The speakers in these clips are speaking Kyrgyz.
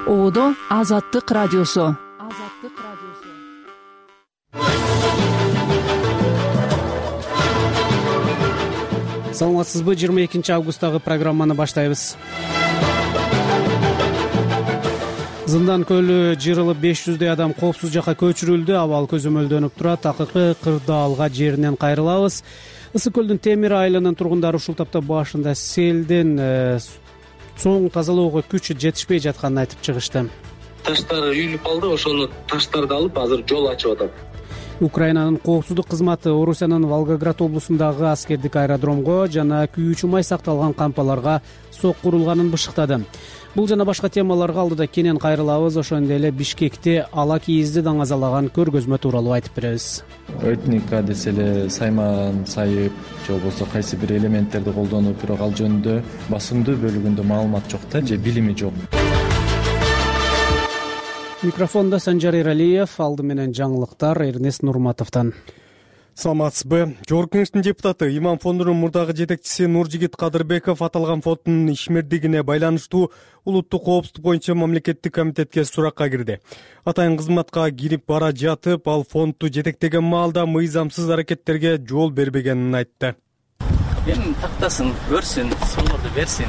Оодо Азаттык радиосу. Саламатсызбы? 22 августтагы программаны баштайбыз. Зындан көлү жырылып 500 адам коопсуз жакка көчүрүлдү. Абал көзөмөлдөнүп турат. Акыркы кырдаалга жеринен кайрылабыз. Ысык көлдүн Темир айылынын тургундары ушул тапта башында селден соң тазалоого күчү жетишпей жатканын айтып чыгышты. Таштар үйүлүп калды, ошону таштарды алып азыр жол ачып атат. Украинанын коопсуздук кызматы Орусиянын Волгоград облусундагы аскердик аэродромго жана күйүүчү май сакталган кампаларга сок курулганын бышыктады. Бул жана башка темаларга алдыда кенен кайрылабыз. Ошондой эле Бишкекте ала кийизди даңазалаган көргөзмө тууралуу айтып беребиз. Этника десе эле сайман, сайып же болбосо кайсы бир элементтерди колдонуп, бирок ал жөнүндө басымдуу бөлүгүндө маалымат жок да, же билими жок. Микрофонда Санжар Эралиев, алды менен жаңылыктар Эрнест Нурматовдон. Саламатсызбы? Жогорку Кеңештин депутаты Иман фондунун мурдагы жетекчиси Нуржигит Кадырбеков аталган фонддун ишмердигине байланыштуу улуттук коопсуздук боюнча мамлекеттик комитетке суракка кирди. Атайын кызматка кирип бара жатып, ал фондду жетектеген маалда мыйзамсыз аракеттерге жол бербегенин айтты. Эми тактасын, көрсүн, суларды берсин.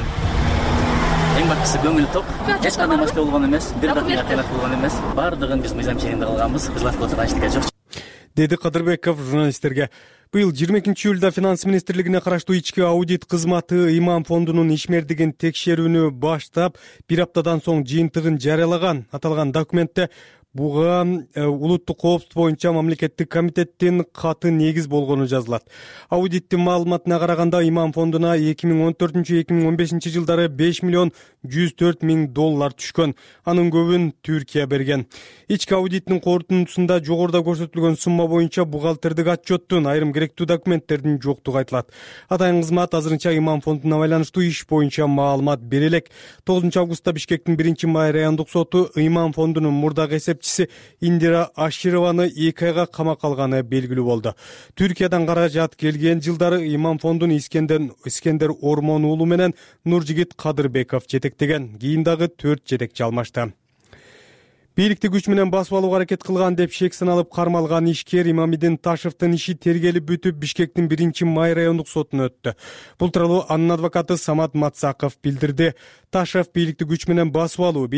Эң башкысы көңүл топ. Эч кандай машка болгон эмес, бир дагы кыянат болгон эмес. Бардыгын биз мыйзам чегинде кылганбыз. Кызлаткылык эчтеке жок. Деди Кадырбеков журналисттерге. Быйыл 22 июлда Финанс министрлигине караштуу ички аудит кызматы Иман фондунун ишмердигин текшерүүнү баштап, бир аптадан соң жыйынтыгын жарыялаган. Аталган документте буга улуттук коопсуздук боюнча мамлекеттик комитеттин каты негиз болгону жазылат. Аудиттин маалыматына караганда Иман фондуна 2014-2015 жылдары 5 миллион 104 миң доллар түшкөн. Анын көбүн Түркия берген. Ички аудиттин корутундусунда жогоруда көрсөтүлгөн сумма боюнча бухгалтердик отчеттун айрым керектүү документтердин жоктугу айтылат. Атайын кызмат азырынча Иман фондуна байланыштуу иш боюнча маалымат бере элек. 9 августта Бишкектин 1-май райондук соту Иман фондунун мурдагы Индира Ашированы 2 айга камакка алганы белгилүү болду. Түркиядан каражат келген жылдары Иман фондун Искендер Ормон уулу менен Нуржигит Кадырбеков жетектеген. Кийин дагы 4 жетекчи алмашты. Бийликти күч менен басып алууга аракет кылган деп шек саналып кармалган ишкер Имамидин Ташевдин иши тергелип бүтүп Бишкектин 1-май райондук сотуна өттү. Бул тууралуу анын адвокаты Самат Мацаков билдирди. Ташев бийликти күч менен басып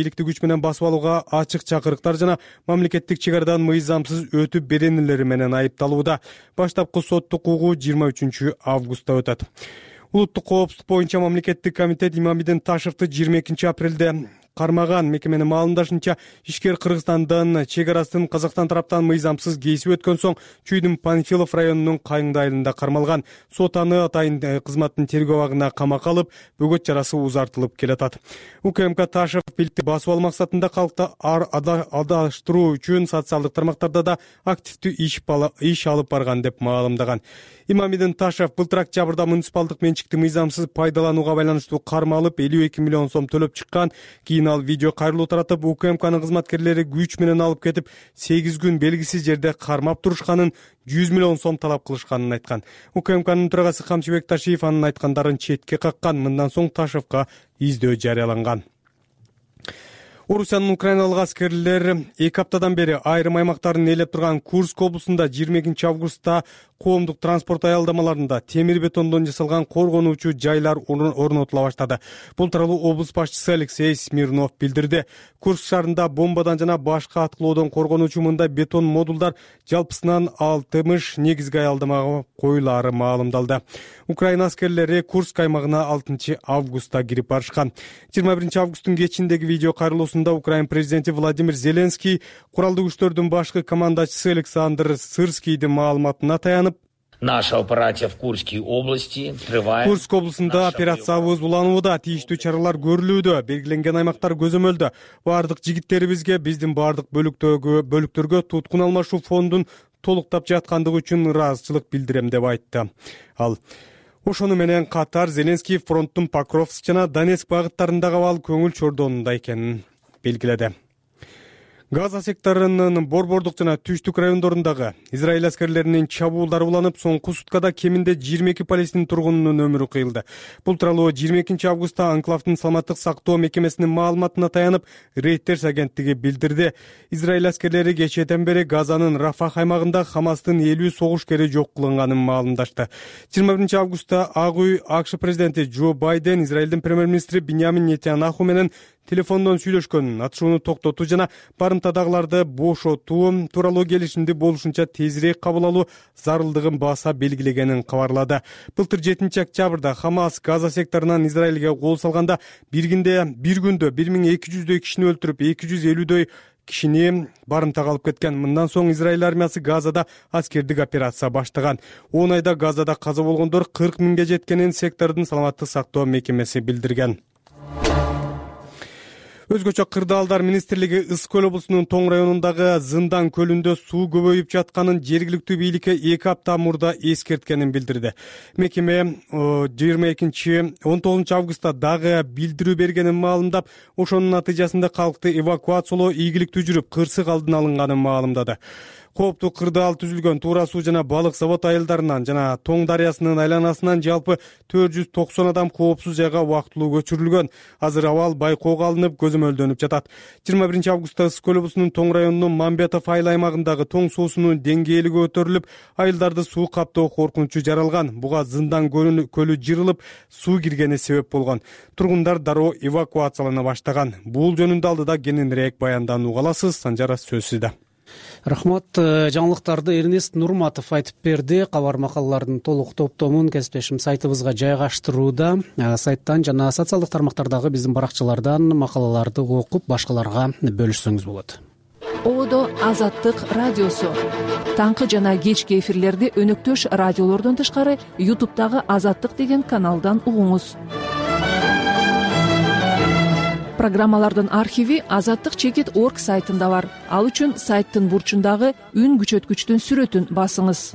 алууга ачык чакырыктар жана мамлекеттик чек арадан мыйзамсыз өтүп беренелери менен айыпталууда. Баштапкы соттук угуу 23 августта өтөт. Улуттук коопсуздук боюнча мамлекеттик комитет Имамидин Ташевди 22 апрелде кармаган. Мекеменин маалымдашынча, ишкер Кыргызстандын чек арасын Казакстан тараптан мыйзамсыз кесип өткөн соң Чүйдүн Панфилов районунун Кайыңды айылында кармалган. Сот аны атайын кызматтын тергөө абагына камакка алып, бөгөт жарасы узартылып келатат. УКМК Ташев бийликти басып алуу максатында калкты адаштыруу үчүн социалдык тармактарда да активдүү иш алып барган деп маалымдаган. Имамидин Ташев былтыр октябрда муниципалдык менчикти мыйзамсыз пайдаланууга байланыштуу кармалып 52 миллион сом төлөп чыккан. Кийин ал видео кайрылуу таратып, УКМКнын кызматкерлери күч менен алып кетип, 8 күн белгисиз жерде кармап турушканын, 100 миллион сом талап кылышканын айткан. УКМКнын төрагасы Камчыбек Ташиев анын айткандарын четке каккан. Мындан соң Ташевка издөө жарыяланган. Орусиянын украиналык аскерлер 2 аптадан бери айрым аймактарын ээлеп турган Курск облусунда 22 августта коомдук транспорт аялдамаларында темир бетондон жасалган коргонуучу жайлар орнотула баштады. Бул тууралуу облус башчысы Алексей Смирнов билдирди. Курск шаарында бомбадан жана башка аткылоодон коргонуучу мындай бетон модулдар жалпысынан 60 негизги аялдамага коюлаары маалымдалды. Украина аскерлери Курск аймагына 6 августта кирип барышкан. 21 августтун кечиндеги видео кайрылуусунда Украин президенти Владимир Зеленский куралдуу күчтөрдүн башкы командачысы Александр Сырскийдин маалыматына таянып, Наша операция в Курской области трывает. Курск облусунда операциябыз уланууда, тийиштүү чаралар көрүлүүдө, белгиленген аймактар көзөмөлдө. Бардык жигиттерибизге, биздин бардык бөлүктөргө туткун алмашуу фондун толуктап жаткандыгы үчүн ыраазычылык билдирем деп айтты. Ал ошону менен катар Зеленский фронттун Покровск жана Донецк багыттарындагы абал көңүл чордонунда экенин белгиледи. Газа секторунун борбордук жана түштүк райондорундагы Израиль аскерлеринин чабуулдары уланып, соңку суткада кеминде 22 палестин тургунунун өмүрү кыйылды. Бул тууралуу 22 августта анклавдын саламаттык сактоо мекемесинин маалыматына таянып, Reuters агенттиги билдирди. Израиль аскерлери кечээден бери Газанын Рафах аймагында Хамастын 50 согушкери жок кылынганын маалымдашты. 21 августта Ак үй АКШ президенти Джо Байден Израилдин премьер-министри Биньямин Нетаньяху менен телефондон сүйлөшкөн, атышууну токтотуу жана барымтадагыларды бошотуу тууралуу келишимди болушунча тезирээк кабыл алуу зарылдыгын баса белгилегенин кабарлады. Былтыр 7 октябрда Хамас Газа секторунан Израилге кол салганда бир күндө 1200дөй кишини өлтүрүп, 250дөй кишини барымтага алып кеткен. Мындан соң Израиль армиясы Газада аскердик операция баштаган. 10 айда Газада каза болгондор 40 миңге жеткенин сектордун саламаттык сактоо мекемеси билдирген. Өзгөчө Кырдаалдар министрлиги Ысык көл облусунун Тоң районундагы Зындан көлүндө суу көбөйүп жатканын жергиликтүү бийликке 2 апта мурда эскерткенин билдирди. Мекеме 19 августта дагы билдирүү бергенин маалымдап, ошонун натыйжасында калкты эвакуациялоо ийгиликтүү жүрүп, кырсык алдын алынганын маалымдады. Кооптуу кырдаал түзүлгөн Туура суу жана балык завод айылдарынан жана Тоң дарыясынын айланасынан жалпы 490 адам коопсуз жайга убактылуу көчүрүлгөн. Азыр абал байкоого алынып, көзөмөлдөнүп жатат. 21 августта Ысык көл облусунун Тоң районунун Мамбетов айыл аймагындагы Тоң суусунун деңгээли көтөрүлүп, айылдарды суу каптоо коркунучу жаралган. Буга Зындан көлү жырылып, суу киргени себеп болгон. Тургундар дароо эвакуациялана баштаган. Бул жөнүндө алдыда кененирээк баянданууга аласыз. Санжара, сөз сизде. Рахмат. Жаңылыктарды Эрнест Нурматов айтып берди. Кабар макалалардын толук топтомун кесиптешим сайтыбызга жайгаштырууда. Сайттан жана социалдык тармактардагы биздин баракчалардан макалаларды окуп, башкаларга бөлүшсөңүз болот. Одо Азаттык радиосу. Таңкы жана кечки эфирлерди өнөктөш радиолордон тышкары YouTube'дагы Азаттык деген каналдан угуңуз. Программалардын архиви azattik.org сайтында бар. Ал үчүн сайттын бурчундагы үн күчөткүчтүн сүрөтүн басыңыз.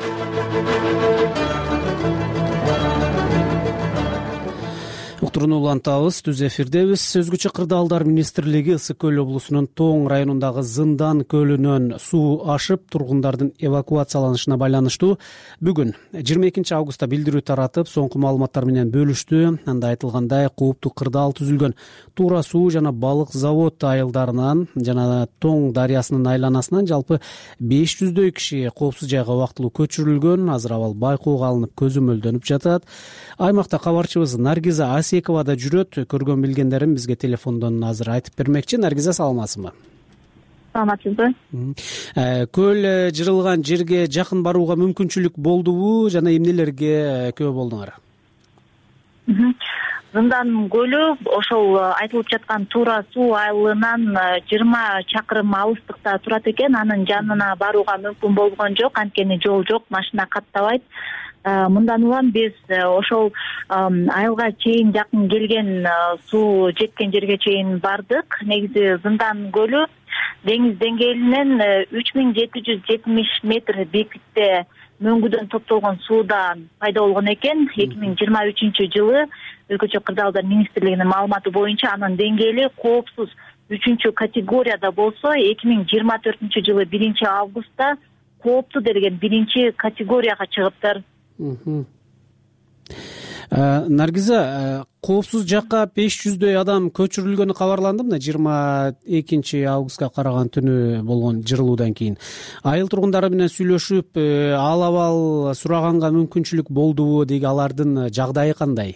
Уктурууну улантабыз, түз эфирдебиз. Өзгөчө Кырдаалдар министрлиги Ысык көл облусунун Тоң районундагы Зындан көлүнөн суу ашып, тургундардын эвакуацияланышына байланыштуу бүгүн 22 августта билдирүү таратып, соңку маалыматтар менен бөлүштү. Анда айтылгандай, кооптуу кырдаал түзүлгөн Туура суу жана балык завод айылдарынан жана Тоң дарыясынын айланасынан жалпы 500дөй киши коопсуз жайга убактылуу көчүрүлгөн. Азыр абал байкоого алынып, көзөмөлдөнүп жатат. Аймакта кабарчыбыз Наргиза Асекова да жүрөт. Көргөн билгендерин бизге телефондон азыр айтып бермекчи. Наргиза, саламатсызбы? Саламатсызбы. Көл жырылган жерге жакын барууга мүмкүнчүлүк болдубу жана эмнелерге күбө болдуңар? Зындан көлү ошол айтылып жаткан Туура суу айылынан 20 чакырым алыстыкта турат экен. Анын жанына барууга мүмкүн болгон жок, анткени жол жок, машина каттабайт. Мындан улам биз ошол айылга чейин жакын келген, суу жеткен жерге чейин бардык. Негизи Зындан көлү деңиз деңгээлинен 3770 метр бийиктикте мөңгүдөн топтолгон сууда пайда болгон экен. 2023 жылы Өзгөчө Кырдаалдар министрлигинин маалыматы боюнча анын деңгээли коопсуз 3 категорияда болсо, 2024 жылы 1 августта кооптуу делген 1 категорияга чыгыптыр. Наргиза, коопсуз жакка 500дөй адам көчүрүлгөнү кабарланды мына 22 августка караган түнү болгон жырылуудан кийин. Айыл тургундары менен сүйлөшүп, ал сураганга мүмкүнчүлүк болдубу, деги алардын жагдайы кандай?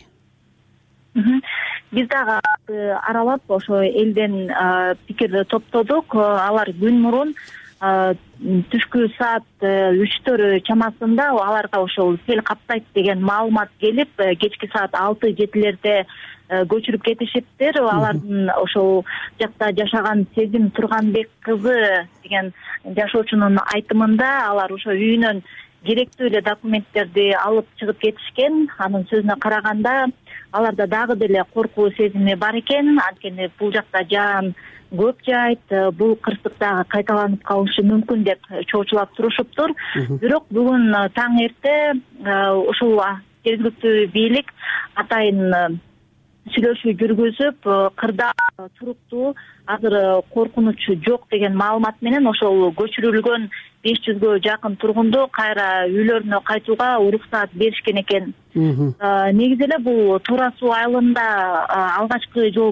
Биз дагы аралап ошо элден пикир топтодук. Алар күн мурун түшкү саат 3 чамасында аларга ошол сел каптайт деген маалымат келип, кечки саат 6-7 көчүрүп кетишиптир. Алардын ошол жакта жашаган Сезим Турганбек кызы деген жашоочунун айтымында алар ошо үйүнөн керектүү эле документтерди алып чыгып кетишкен. Анын сөзүнө караганда аларда дагы деле коркуу сезими бар экен, анткени бул жакта жаан көп жайт, бул кырсык дагы кайталанып калышы мүмкүн деп чоочулап турушуптур. Бирок бүгүн таң эрте ушул жергиликтүү бийлик атайын сүйлөшүү жүргүзүп, кырдаал туруктуу, азыр коркунуч жок деген маалымат менен ошол көчүрүлгөн 500гө жакын тургунду кайра үйлөрүнө кайтууга уруксаат беришкен экен. Негизи эле бул Туура суу айылында алгачкы жол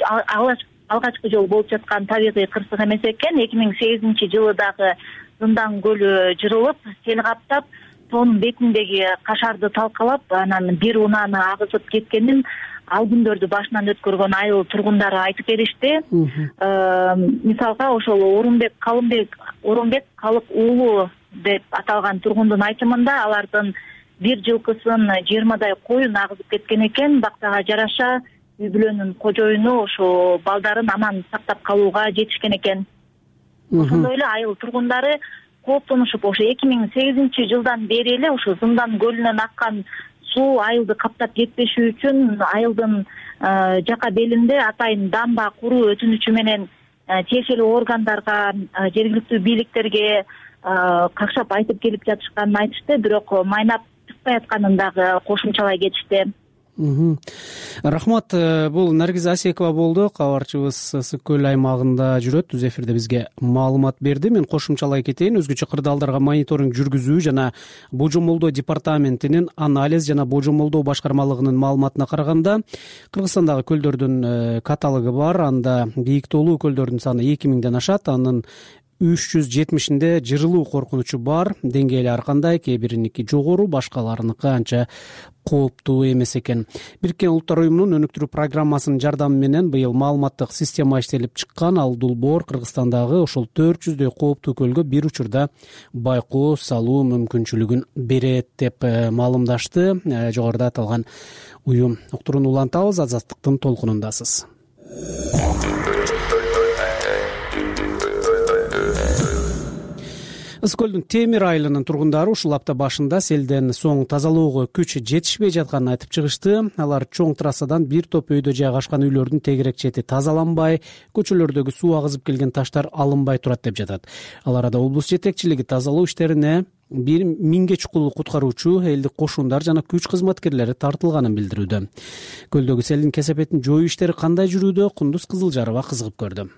болуп жаткан табигый кырсык эмес экен. 2008-жылы дагы Зындан көлү жырылып, сел каптап, тоонун бетиндеги кашарды талкалап, анан бир унааны агызып кеткенин ал күндөрдү башынан өткөргөн айыл тургундары айтып беришти. Мисалга ошол Орунбек Калык уулу деп аталган тургундун айтымында алардын бир жылкысын 20дай коюн агызып кеткен экен. Бактага жараша үй бүлөнүн кожоюну ошо балдарын аман сактап калууга жетишкен экен. Ошондой эле айыл тургундары кооптонушуп, ошо 2008-жылдан бери эле ошо Зындан көлүнөн аккан суу айылды каптап кетпеши үчүн айылдын жака белинде атайын дамба куруу өтүнүчү менен тиешелүү органдарга, жергиликтүү бийликтерге какшап айтып келип жатышканын айтышты, бирок майнап чыкпай атканын дагы кошумчалай кетишти. Рахмат. Бул Наргиз Асекова болду, кабарчыбыз Ысык көл аймагында жүрөт, түз эфирде бизге маалымат берди. Мен кошумчалай кетейин. Өзгөчө кырдаалдарга мониторинг жүргүзүү жана божомолдоо департаментинин анализ жана божомолдоо башкармалыгынын маалыматына караганда, Кыргызстандагы көлдөрдүн каталогу бар. Анда бийиктүүлүү көлдөрдүн саны 2000ден ашат. Анын 370-inde жырылуу коркунучу бар. Деңгээли ар кандай, кээ бириники жогору, башкаларыныкы анча кооптуу эмес экен. Бириккен Улуттар уюмунун өнүктүрүү программасынын жардамы менен быйыл маалыматтык система иштелип чыккан. Ал Долбоор Кыргызстандагы ошол 400дөй кооптуу көлгө бир учурда байкоо салуу мүмкүнчүлүгүн берет деп маалымдашты. Жогоруда аталган уюм. Уктурууну улантабыз, Азаттыктын толкунундасыз. Ысык көлдүн Темир айылынын тургундары ушул апта башында селден соң тазалоого күч жетишпей жатканын айтып чыгышты. Алар чоң трассадан бир топ өйдө жайгашкан үйлөрдүн тегерек чети тазаланбай, көчөлөрдөгү суу агызып келген таштар алынбай турат деп жатат. Ал арада облус жетекчилиги тазалоо иштерине 1000ге чукул куткаруучу, элдик кошундар жана күч кызматкерлери тартылганын билдирүүдө. Көлдөгү селдин кесепетин жоюу иштери кандай жүрүүдө? Кундуз Кызылжарова кызыгып көрдү.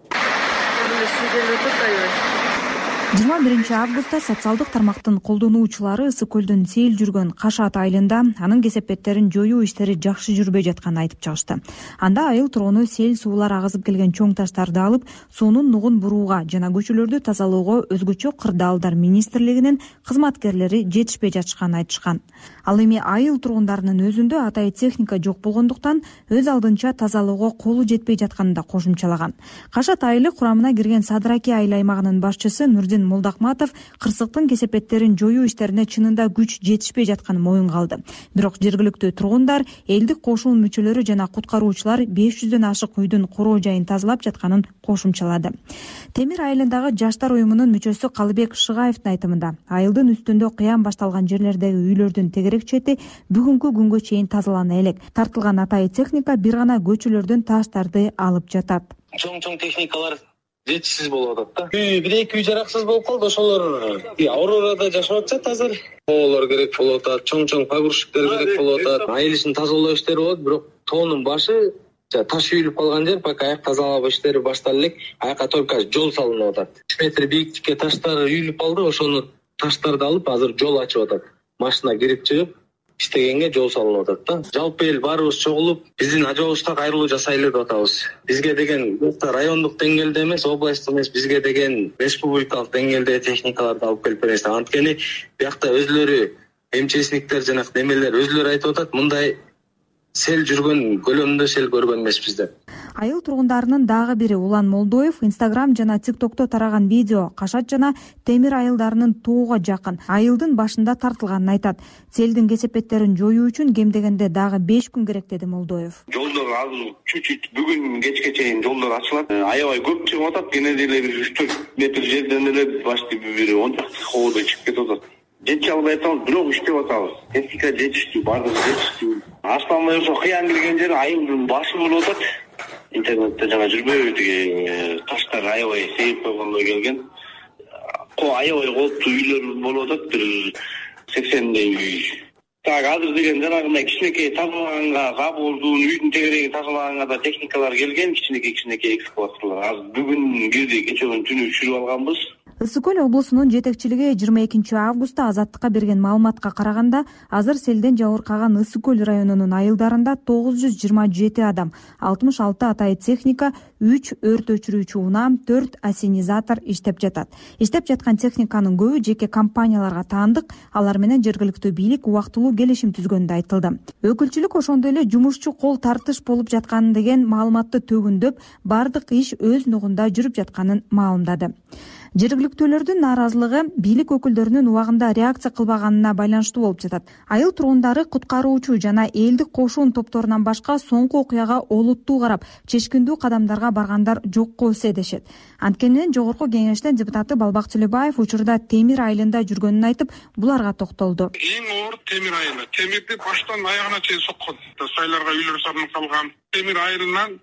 21 августта социалдык тармактын колдонуучулары Ысык көлдүн сел жүргөн Кашат айылында анын кесепеттерин жоюу иштери жакшы жүрбөй жатканын айтып чыгышты. Анда айыл тургуну сел суулар агызып келген чоң таштарды алып, суунун нугун бурууга жана көчөлөрдү тазалоого өзгөчө кырдаалдар министрлигинин кызматкерлери жетишпей жатышканын айтышкан. Ал эми айыл тургундарынын өзүндө атай техника жок болгондуктан өз алдынча тазалоого колу жетпей жатканын да кошумчалаган. Кашат айылы курамына кирген Садыраки айыл аймагынын башчысы Нурдин Молдакматов кырсыктын кесепеттерин жоюу иштерине чынында күч жетишпей жатканын моюнга алды. Бирок жергиликтүү тургундар, элдик кошуун мүчөлөрү жана куткаруучулар 500дөн ашык үйдүн короо жайын тазалап жатканын кошумчалады. Темир айылындагы жаштар уюмунун мүчөсү Калыбек Шыгаевдин айтымында, айылдын үстүндө кыян башталган жерлердеги үйлөрдүн тегерек чети бүгүнкү күнгө чейин тазалана элек. Тартылган атай техника бир гана көчөлөрдөн таштарды алып жатат. Чоң техникалар жетишсиз болуп атат да. Бир-эки үй жараксыз болуп калды. Ошолор Аурорада жашап атышат азыр. Тоолор керек болуп атат, чоң погрузчиктер керек болуп атат. Айыл ишин тазалоо иштери болот, бирок тоонун башы таш үйүлүп калган жер, пока аяк тазалоо иштери башталып элек, аяка только жол салынып атат. 3 метр бийиктикке таштар үйүлүп калды, ошону таштарды алып азыр жол ачып атат. Машина кирип чыгып иштегенге жол салынып атат да. Жалпы эл баарыбыз чогулуп, биздин ажообузга кайрылуу жасайлы деп атабыз. Бизге деген райондук деңгээлде эмес, областтык эмес, бизге деген республикалык деңгээлде техникаларды алып келип бересиз. Анткени биякта өзлөрү МЧСниктер жана немелер өзлөрү айтып атат, мындай сел жүргөн көлөмдө сел көргөн эмеспиз деп. Айыл тургундарынын дагы бири Улан Молдоев Instagram жана TikTokто тараган видео Кашат жана Темир айылдарынын тоого жакын айылдын башында тартылганын айтат. Селдин кесепеттерин жоюу үчүн кем дегенде дагы 5 күн керек деди Молдоев. Жолдор азыр чуть-чуть бүгүн кечке чейин жолдор ачылат. Аябай көп чыгып атат. Кене деле бир 3-4 метр жерден эле башты бир 10 хоодой чыгып кетип атат. Жетише албай атабыз, бирок иштеп атабыз. Техника жетиштүү, бардыгы жетиштүү. Асланбай ошо кыян кирген жер айылдын башы болуп атат. Интернетте жана жүрбөйбү деген таштар аябай сейип койгондой келген. Аябай кооптуу үйлөр болуп атат, бир 80дей үй. Так азыр деген жанагындай кичинекей тазалаганга кабылдуу үйдүн тегерегин тазалаганга да техникалар келген, кичинекей экскаваторлор. Азыр бүгүн кирди, кечээ түнү түшүрүп алганбыз. Ысык көл облусунун жетекчилиги 22 августта Азаттыкка берген маалыматка караганда, азыр селден жабыркаган Ысык көл районунун айылдарында 927 адам, 66 атайы техника, 3 өрт өчүрүүчү унаа, 4 ассенизатор иштеп жатат. Иштеп жаткан техниканын көбү жеке компанияларга таандык, алар менен жергиликтүү бийлик убактылуу келишим түзгөнү айтылды. Өкүлчүлүк ошондой эле жумушчу кол тартыш болуп жаткан деген маалыматты төгүндөп, бардык иш өз нугунда жүрүп жатканын маалымдады. Жергиликтүүлөрдүн нааразылыгы бийлик өкүлдөрүнүн убагында реакция кылбаганына байланыштуу болуп жатат. Айыл тургундары куткаруучу жана элдик кошун топторунан башка соңку окуяга олуттуу карап, чечкиндүү кадамдарга баргандар жокко эсе дешет. Анткени жогорку кеңештин депутаты Балбак Төлөбаев учурда Темир айылында жүргөнүн айтып, буларга токтолду. Эң оор Темир айылы. Темирди баштан аягына чейин соккон. Сайларга үйлөр салынып калган. Темир айылынан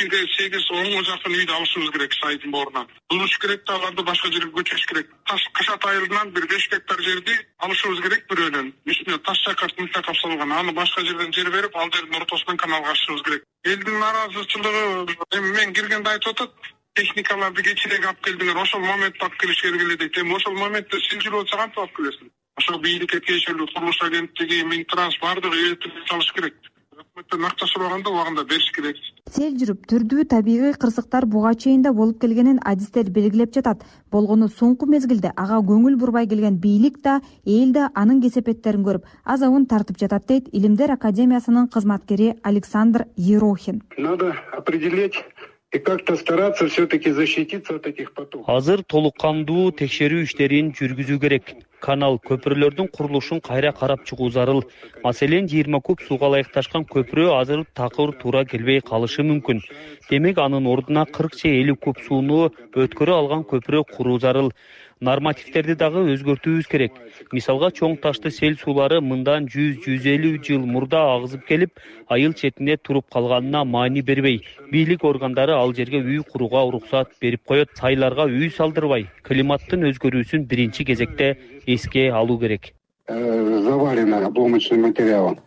7-8-10 жакын үйдү алышыбыз керек сайдын боорунан. Булуш керек да аларды башка жерге көчүрүш керек. Кашат айылынан бир 5 гектар жерди алышыбыз керек бирөөнөн. Үстүнө таш чакырт мылтакап салган. Аны башка жерден жер берип, ал жердин ортосунан каналга ачышыбыз керек. Элдин нааразычылыгы мен киргенде айтып атат. Техникаларды кечирээк алып келдиңер, ошол моментте алып келишке келет дейт. Ошол моментте сен жүрүп отсаң кантип алып келесиң? Ошол бийликке тиешелүү курулуш агенттиги, Минтранс бардыгы үйрөтүп алыш керек. Өкмөттөн акча сураганда убагында бериш керек. Сел жүрүп түрдүү табигый кырсыктар буга чейин да болуп келгенин адистер белгилеп жатат. Болгону соңку мезгилде ага көңүл бурбай келген бийлик да, эл да анын кесепеттерин көрүп, азабын тартып жатат дейт Илимдер академиясынын кызматкери Александр Ерохин. Надо определить и как-то стараться все-таки защититься от этих потоков. Азыр толук кандуу текшерүү иштерин жүргүзүү керек. Канал, көпүрлөрдүн курулушун кайра карап чыгуу зарыл. Маселен, 20 куб сууга ылайыкташкан көпүрө азыр такыр туура келбей калышы мүмкүн. Демек, анын ордуна 40-50 куб сууну өткөрө алган көпүрө куруу зарыл. Нормативтерди дагы өзгөртүүбүз керек. Мисалга, чоң ташты сел суулары мындан 100-150 жыл мурда агызып келип, айыл четине туруп калганына маани бербей, бийлик органдары ал жерге үй курууга уруксат берип коет. Сайларга үй салдырбай, климаттын өзгөрүүсүн биринчи кезекте эске алуу керек. Завалено обломочным материалом.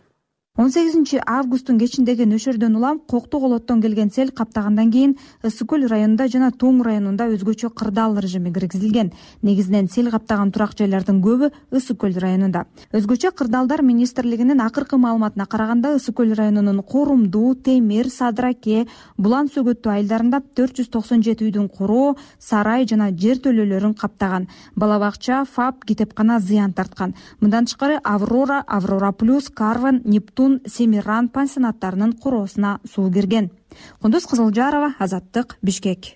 18 августтун кечиндеги нөшөрдөн улам Кокту колоттон келген сел каптагандан кийин Ысык көл районунда жана Тоң районунда өзгөчө кырдаал режими киргизилген. Негизинен сел каптаган турак жайлардын көбү Ысык көл районунда. Өзгөчө кырдаалдар министрлигинин акыркы маалыматына караганда Ысык көл районунун Корумду, Темир, Садыраке, Булан Сөгөттүү айылдарында 497 үйдүн куроо, сарай жана жер төлөөлөрүн каптаган. Бала бакча, ФАП, китепкана зыян тарткан. Мындан тышкары Аврора, Аврора плюс, Карван, Нептун, Семиран пансионаттарынын куроосуна суу кирген. Кундуз Кызылжарова, Азаттык, Бишкек.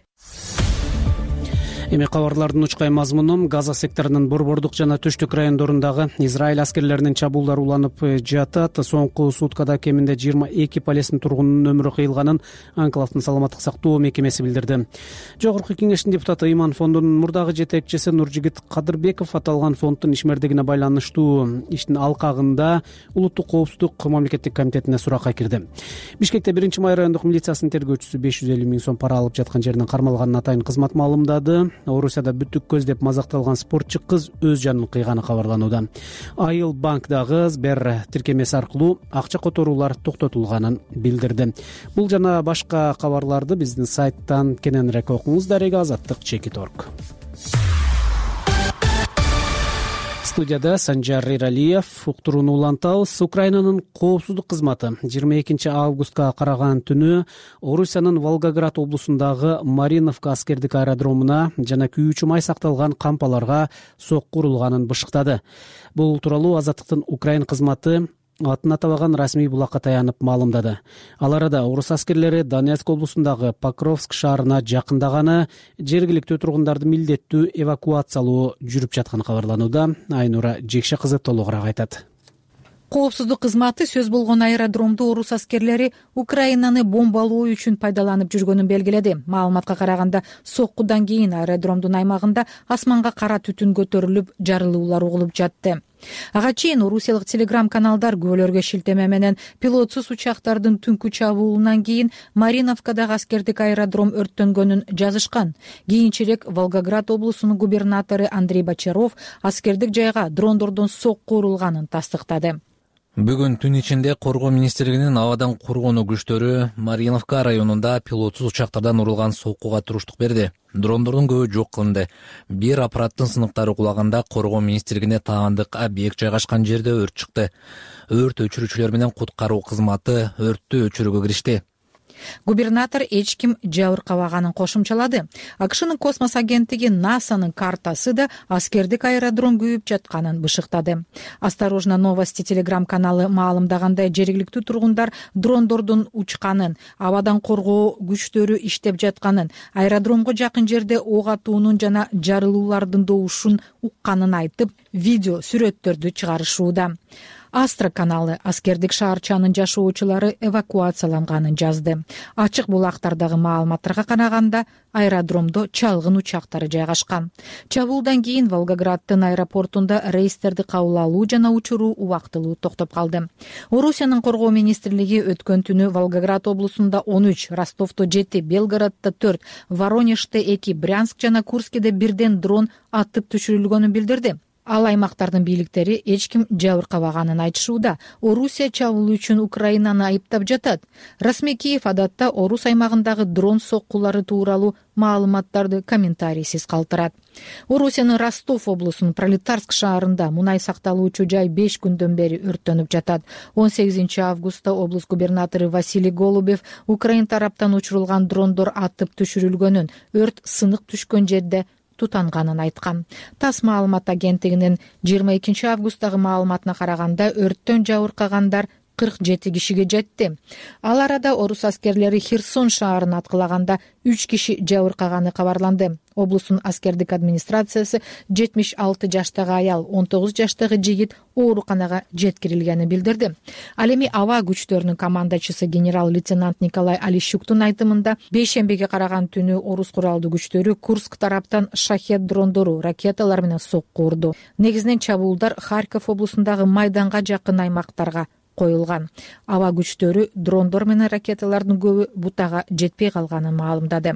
Эми кабарлардын учкай мазмуну: Газа секторунун борбордук жана түштүк райондорундагы Израиль аскерлеринин чабуулдары уланып жатат. Соңку суткада кеминде 22 Палестин тургунунун өмүрү кыйылганын Анклавдын саламаттык сактоо мекемеси билдирди. Жогорку кеңештин депутаты Иман фондунун мурдагы жетекчиси Нуржигит Кадырбеков аталган фонддун ишмердигине байланыштуу иштин алкагында улуттук коопсуздук мамлекеттик комитетине суракка кирди. Бишкекте 1-май райондук милициясынын тергөөчүсү 550 000 сом пара алып жаткан жеринен кармалганын атайын кызмат маалымдады. Орусияда бүттүк көз деп мазакталган спортчу кыз өз жанын кыйганы кабарланууда. Айыл банкдагы Сбер тиркемеси аркылуу акча которуулар токтотулганын билдирди. Бул жана башка кабарларды биздин сайттан кененирээк окуңуз. Дарега Азаттык.org. Студияда Санжар Иралиев. Уктурууну улантабыз. Украинанын коопсуздук кызматы 22 августка караган түнү Орусиянын Волгоград облусундагы Мариновка аскердик аэродромуна жана күйүүчү май сакталган кампаларга сокку урулганын бышыктады. Бул тууралуу Азаттыктын Украин кызматы атын атабаган расмий булакка таянып маалымдады. Ал арада орус аскерлери Донецк облусундагы Покровск шаарына жакындаганы, жергиликтүү тургундарды милдеттүү эвакуациялоо жүрүп жатканы кабарланууда. Айнура Жекше кызы толугураак айтат. Коопсуздук кызматы сөз болгон аэродромду орус аскерлери Украинаны бомбалоо үчүн пайдаланып жүргөнүн белгиледи. Маалыматка караганда, соккудан кийин аэродромдун аймагында асманга кара түтүн көтөрүлүп, жарылуулар угулуп жатты. Ага чейин орусиялык телеграм-каналдар күбөлөргө шилтеме менен пилотсуз учактардын түнкү чабуулунан кийин Мариновкадагы аскердик аэродром өрттөнгөнүн жазышкан. Кийинчерээк Волгоград облусунун губернатору Андрей Бочаров аскердик жайга дрондордон сокку урулганын тастыктады. Бүгүн түн ичинде Коргоо министрлигинин абадан коргонуу күчтөрү Мариновка районунда пилотсуз учактардан урулган соккуга туруштук берди. Дрондордун көбү жок кылынды. Бир аппараттын сыныктары кулаганда Коргоо министрлигине таандык объект жайгашкан жерде өрт чыкты. Өрт өчүрүүчүлөр менен куткаруу кызматы өрттү өчүрүүгө киришти. Губернатор эч ким жабыркабаганын кошумчалады. АКШнын космос агенттиги НАСАнын картасы да аскердик аэродром күйүп жатканын бышыктады. Осторожно новости телеграм-каналы маалымдагандай, жергиликтүү тургундар дрондордун учканын, абадан коргоо күчтөрү иштеп жатканын, аэродромго жакын жерде ок атуунун жана жарылуулардын добушун укканын айтып, видео сүрөттөрдү чыгарышууда. Астра каналы аскердик шаарчанын жашоочулары эвакуацияланганын жазды. Ачык булактардагы маалыматтарга караганда, аэродромдо чалгын учактары жайгашкан. Чабуулдан кийин Волгограддын аэропортунда рейстерди кабыл алуу жана учуруу убактылуу токтоп калды. Орусиянын коргоо министрлиги өткөн түнү Волгоград облусунда 13, Ростовдо 7, Белгороддо 4, Воронежде 2, Брянск жана Курскеде бирден дрон атып түшүрүлгөнүн билдирди. Ал аймактардын бийликтери эч ким жабыркабаганын айтышууда. Орусия чабуул үчүн Украинаны айыптап жатат. Расмий Киев адатта Орус аймагындагы дрон соккулары тууралуу маалыматтарды комментарийсиз калтырат. Орусиянын Ростов облусунун Пролетарск шаарында мунай сакталуучу жай 5 күндөн бери өрттөнүп жатат. 18 августта облус губернатору Василий Голубев Украин тараптан учурулган дрондор атып түшүрүлгөнүн, өрт сынык түшкөн жерде тутанганын айткан. ТАСС маалымат агенттигинин 22 августтагы маалыматына караганда, өрттөн жабыркагандар 47 кишиге жетти. Ал арада орус аскерлери Херсон шаарын аткылаганда 3 киши жабыркаганы кабарланды. Облустун аскердик администрациясы 76 жаштагы аял, 19 жаштагы жигит ооруканага жеткирилгенин билдирди. Ал эми аба күчтөрүнүн командачысы генерал-лейтенант Николай Алищуктун айтымында, бейшембиге караган түнү орус куралдуу күчтөрү Курск тараптан шахет дрондору, ракеталар менен сокку урду. Негизинен чабуулдар Харьков облусундагы Майданга жакын аймактарга коюлган. Аба күчтөрү дрондор менен ракеталардын көбү бутага жетпей калганын маалымдады.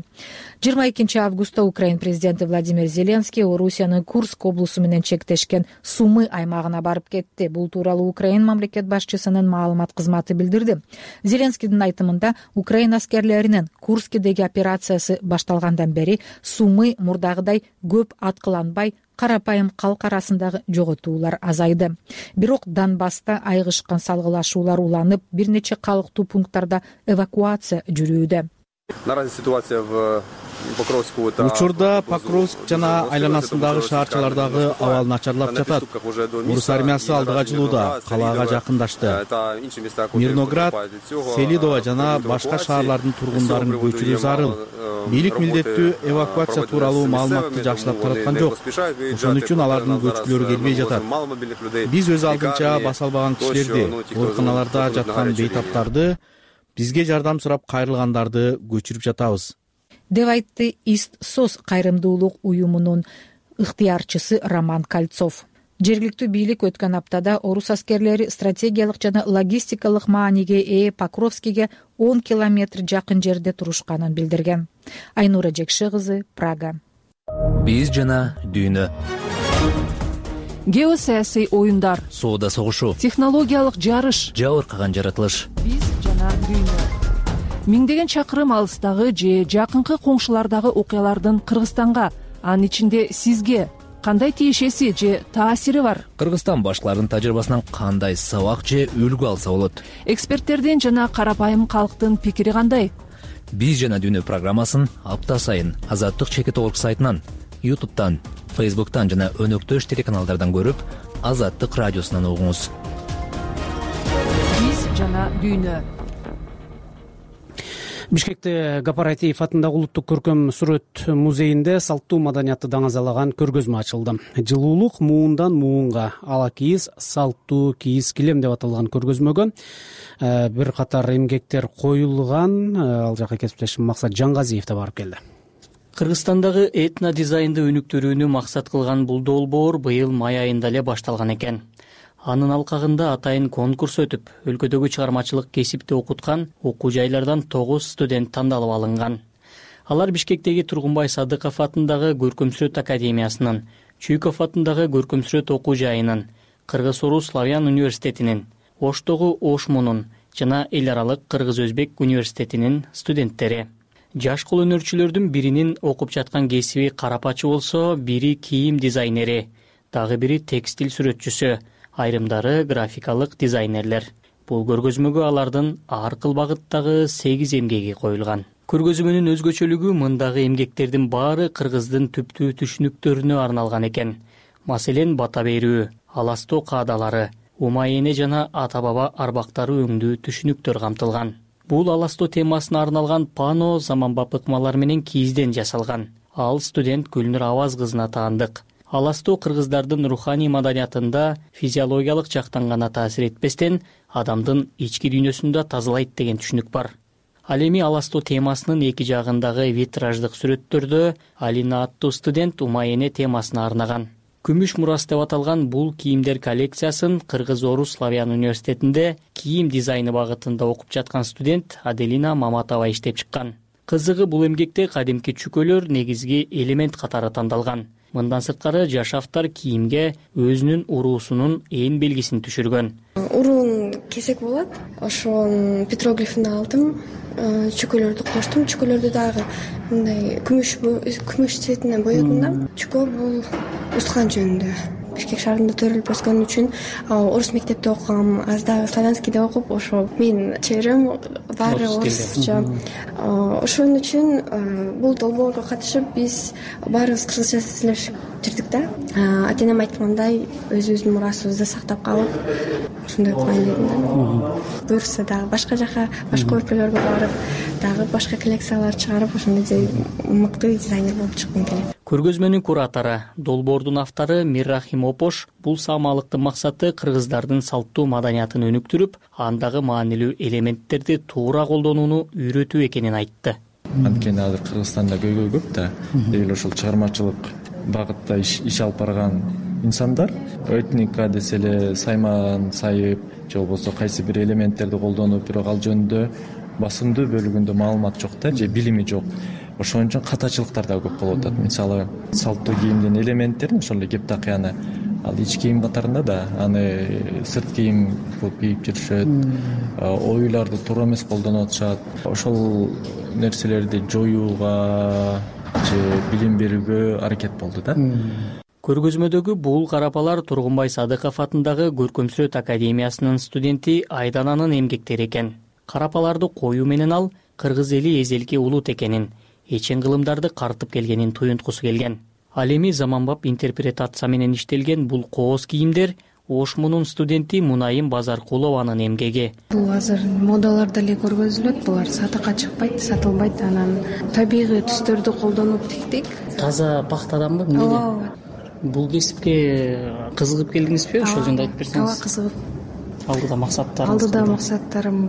22 августта Украин президенти Владимир Зеленский Орусиянын Курск облусу менен чектешкен Сумы аймагына барып кетти. Бул тууралуу Украин мамлекет башчысынын маалымат кызматы билдирди. Зеленскийдин айтымында, Украин аскерлеринин Курскедеги операциясы башталгандан бери Сумы мурдагыдай көп аткыланбай, карапайым калк арасындагы жоготуулар азайды. Бирок Донбасста айгышкан салгылашуулар уланып, бир нече калктуу пункттарда эвакуация жүрүүдө. Учурда Покровск жана айланасындагы шаарчалардагы абал начарлап жатат. Орус армиясы алдыга жылууда, калаага жакындашты. Мирноград, Селидово жана башка шаарлардын тургундарын көчүрүү зарыл. Бийлик милдеттүү эвакуация тууралуу маалыматты жакшылап тараткан жок. Ошон үчүн алардын көчкүлөрү келбей жатат. Биз өз алдынча баса албаган кишилерди, ооруканаларда жаткан бейтаптарды, бизге жардам сурап кайрылгандарды көчүрүп жатабыз, деп айтты Ист-Сос кайрымдуулук уюмунун ыктыярчысы Роман Кольцов. Жергиликтүү бийлик өткөн аптада орус аскерлери стратегиялык жана логистикалык мааниге ээ Покровскиге 10 километр жакын жерде турушканын билдирген. Айнура Жекши кызы, Прага. Биз жана дүйнө. Геосаясий оюндар, соода согушу, технологиялык жарыш, жабыркаган жаратылыш. Биз жана дүйнө. Миңдеген чакырым алыстагы же жакынкы коңшулардагы окуялардын Кыргызстанга, анын ичинде сизге кандай тиешеси же таасири бар? Кыргызстан башкаларынын тажрыйбасынан кандай сабак же үлгү алса болот? Эксперттердин жана карапайым калктын пикири кандай? Биз жана дүйнө программасын апта сайын Азаттык чекит орг сайтынан, YouTube'дан, Facebook'tan жана өнөктөш телеканалдардан көрүп, Азаттык радиосунан угуңуз. Биз жана дүйнө. Бишкекте Гапаратиев атындагы улуттук көркөм сүрөт музейинде салттуу маданиятты даңазалаган көргөзмө ачылды. Жылуулук муундан муунга, ала кийиз салттуу кийиз килем деп аталган көргөзмөгө бир катар эмгектер коюлган. Ал жака кесиптешим Максат Жаңгазиев да барып келди. Кыргызстандагы этно дизайнды өнүктүрүүнү максат кылган бул долбоор быйыл май айында эле башталган экен. Анын алкагында атайын конкурс өтүп, өлкөдөгү чыгармачылык кесипти окуткан окуу жайлардан 9 студент тандалып алынган. Алар Бишкектеги Тургунбай Садыков атындагы Көркөм сүрөт академиясынын, Чуйков атындагы Көркөм сүрөт окуу жайынын, Кыргыз-Орус славян университетинин, Оштогу ошмунун жана эл аралык кыргыз өзбек университетинин студенттери. Жаш колөнөрчүлөрдүн биринин окуп жаткан кесиби карапачы болсо, бири кийим дизайнери, дагы бири текстиль сүрөтчүсү, айрымдары графикалык дизайнерлер. Бул көргөзмөгө алардын ар кыл багыттагы 8 эмгеги коюлган. Көргөзмөнүн өзгөчөлүгү мындагы эмгектердин баары кыргыздын түптүү түшүнүктөрүнө арналган экен. Маселен, бата берүү, аластоо каадалары, умайене жана ата баба арбактары өңдүү түшүнүктөр камтылган. Бул аластоо темасына арналган пано заманбап ыкмалар менен кийизден жасалган. Ал студент Гүлнур Аваз кызына таандык. Аластоо кыргыздардын руханий маданиятында физиологиялык жактан гана таасир этпестен, адамдын ички дүйнөсүндө тазалайт деген түшүнүк бар. Ал эми аластоо темасынын эки жагындагы витраждык сүрөттөрдө Алина аттуу студент умайене темасына арнаган. Күмүш мурас деп аталган бул кийимдер коллекциясын Кыргыз-Орус славян университетинде кийим дизайны багытында окуп жаткан студент Аделина Маматова иштеп чыккан. Кызыгы, бул эмгекте кадимки чүкөлөр негизги элемент катары тандалган. Мындан сырткары жаш автор кийимге өзүнүн уруусунун ээн белгисин түшүргөн. Уруун кесек болот. Ошонун петроглифин алдым, чүкөлөрдү коштум. Чүкөлөрдү дагы мындай күмүш цветинен боёдум да. Чүкө бул устган жөнүндө. Бишкек шаарында төрөлүп өскөн үчүн орус мектепте окугам, аз дагы славянскийде окуп, ошо мен чеберем баары орусча. Ошон үчүн бул долбоорго катышып биз баарыбыз кыргызча сүйлөшүп жүрдүк да. Ата-энем айткандай өзүбүздүн мурасыбызды сактап калып, ошондой кылайын дедим да. Буюрса дагы башка жака, башка өлкөлөргө барып, дагы башка коллекциялар чыгарып, ошондой мыкты дизайнер болуп чыккым келет. Көргөзмөнүн куратору, долбоордун автору Миррахим Опош бул саамалыктын максаты кыргыздардын салттуу маданиятын өнүктүрүп, андагы маанилүү элементтерди туура колдонууну үйрөтүү экенин айтты. Анткени азыр Кыргызстанда көйгөй көп да, дегил ошол чыгармачылык багытта иш алып барган инсандар этника десе эле сайман сайып же болбосо кайсы бир элементтерди колдонуп, бирок ал жөнүндө басымдуу бөлүгүндө маалымат жок да, же билими жок. Ошон үчүн катачылыктар да көп болуп атат. Мисалы, салттуу кийимдин элементтерин, ошол эле кептакыяны ал ич кийим катарында да аны сырт кийим кылып кийип жүрүшөт, оюларды туура эмес колдонуп атышат. Ошол нерселерди жоюуга же билим берүүгө аракет болду да. Көргөзмөдөгү бул карапалар Тургунбай Садыков атындагы Көркөм сүрөт академиясынын студенти Айдананын эмгектери экен. Карапаларды коюу менен ал кыргыз эли эзелки улут экенин, эчен кылымдарды картып келгенин туюнткусу келген. Ал эми заманбап интерпретация менен иштелген бул кооз кийимдер Ошмунун студенти Мунайым Базаркулованын эмгеги. Бул азыр модаларда эле көргөзүлөт, булар сатыкка чыкпайт, сатылбайт. Анан табигый түстөрдү колдонуп тиктик. Таза пахтаданбы? Ооба. Бул кесипке кызыгып келдиңизби? Ошол жөнүндө айтып берсеңиз. Ооба, кызыгып. Алдыда максаттарым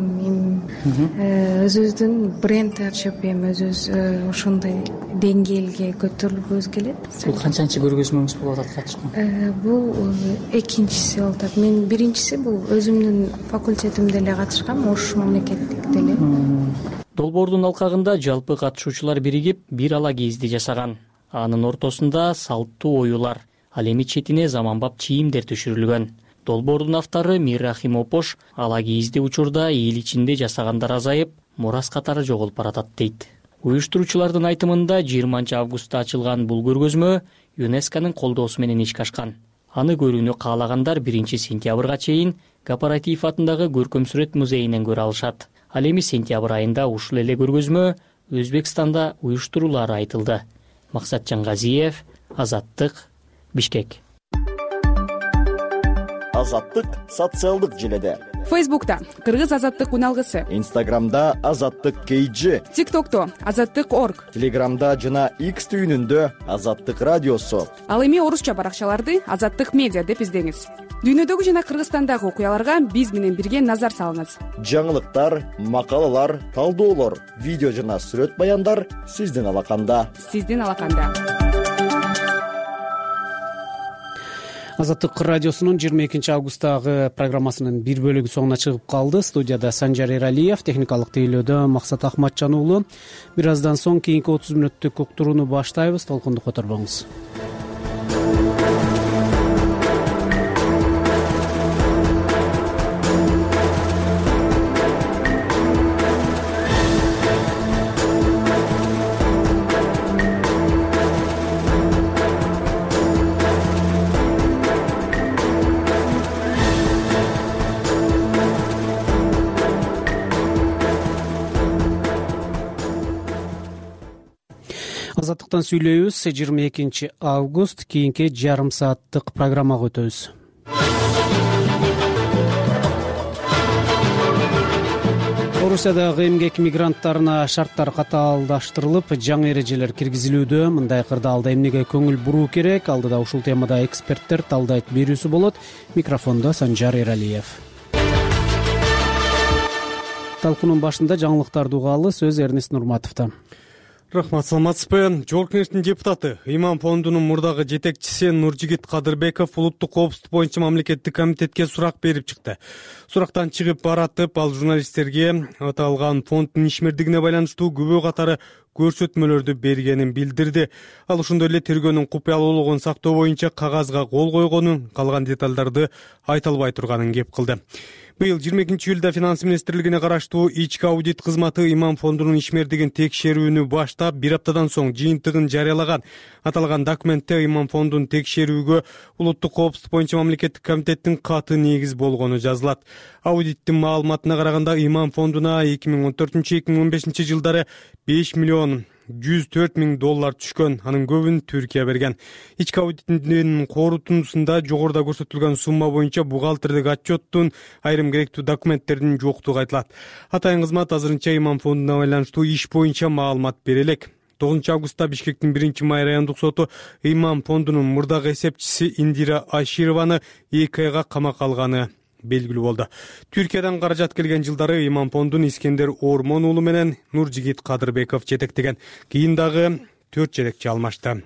өзүбүздүн бренд ачып, өзүбүз ошондой деңгээлге көтөрүлгүбүз келет. Бул канчанчы көргөзмөңүз болуп атат катышкан? Бул экинчиси болуп атат. Мен биринчиси бул өзүмдүн факультетимде эле катышкам, Ош мамлекеттикте эле. Долбоордун алкагында жалпы катышуучулар биригип бир ала кийизди жасаган. Анын ортосунда салттуу оюлар, ал эми четине заманбап чийимдер түшүрүлгөн. Долбоордун автору Миррахим Опош ала кийизди учурда эл ичинде жасагандар азайып, мурас катары жоголуп баратат дейт. Уюштуруучулардын айтымында 20 августта ачылган бул көргөзмө ЮНЕСКОнун колдоосу менен ишке ашкан. Аны көрүүнү каалагандар 1 сентябрга чейин Кооператив атындагы Көркөм сүрөт музейинен көрө алышат. Ал эми сентябрь айында ушул эле көргөзмө Өзбекстанда уюштурулары айтылды. Максатжан Газиев, Азаттык, Бишкек. Азаттык социалдык желеде. Фейсбукта Кыргыз азаттык уналгысы. Инстаграмда Азаттык KG. ТикТокто Азаттык.org. Телеграмда жана X түйүнүндө Азаттык радиосу. Ал эми орусча баракчаларды Азаттык медиа деп издеңиз. Дүйнөдөгү жана Кыргызстандагы окуяларга биз менен бирге назар салыңыз. Жаңылыктар, макалалар, талдоолор, видео жана сүрөт баяндар сиздин алаканда. Азаттык радиосунун 22 августтагы программасынын бир бөлүгү соңуна чыгып калды. Студияда Санжар Эралиев, техникалык тейлөөдө Максат Ахматжан уулу. Бир аздан соң кийинки 30 мүнөттүк уктурууну баштайбыз. Толкунду которбоңуз. Азаттыктан сүйлөйбүз. 22 август кийинки жарым сааттык программага өтөбүз. Орусиядагы эмгек мигранттарына шарттар катаалдаштырылып, жаңы эрежелер киргизилүүдө. Мындай кырдаалда эмнеге көңүл буруу керек? Алдыда ушул темада эксперттер талдайт берүүсү болот. Микрофондо Санжар Эралиев. Талкуунун башында жаңылыктарды угалы, сөз Эрнест Нурматовдо. Рахмат, саламатсызбы? Жогорку Кеңештин депутаты, Имам фондунун мурдагы жетекчиси Нуржигит Кадырбеков улуттук коопсуздук боюнча мамлекеттик комитетке сурак берип чыкты. Сурактан чыгып баратып, ал журналисттерге аталган фонддун ишмердигине байланыштуу күбө катары көрсөтмөлөрдү бергенин билдирди. Ал ошондой эле тергөөнүн купуялуулугун сактоо боюнча кагазга кол койгонун, калган деталдарды айта албай турганын кеп кылды. Быйыл 22-июлда Финанс министрлигине караштуу ички аудит кызматы Имам фондунун ишмердигин текшерүүнү баштап, бир аптадан соң жыйынтыгын жарыялаган. Аталган документте Имам фондун текшерүүгө улуттук коопсуздук боюнча мамлекеттик комитеттин каты негиз болгону жазылат. Аудиттин маалыматына караганда, Имам фондуна 2014-2015 жылдары 5 миллион 104 миң доллар түшкөн, анын көбүн Түркия берген. Ички аудиттин корутундусунда жогоруда көрсөтүлгөн сумма боюнча бухгалтердик отчеттун, айрым керектүү документтердин жоктугу айтылат. Атайын кызмат азырынча Имам фондуна байланыштуу иш боюнча маалымат бере элек. 9 августта Бишкектин 1-май райондук соту Имам фондунун мурдагы эсепчиси Индира Ашированы 2 айга камакка алганы белгилүү болду. Түркиядан каражат келген жылдары Имам фондун Искендер Ормон уулу менен Нуржигит Кадырбеков жетектеген. Кийин дагы 4 жетекчи алмашты.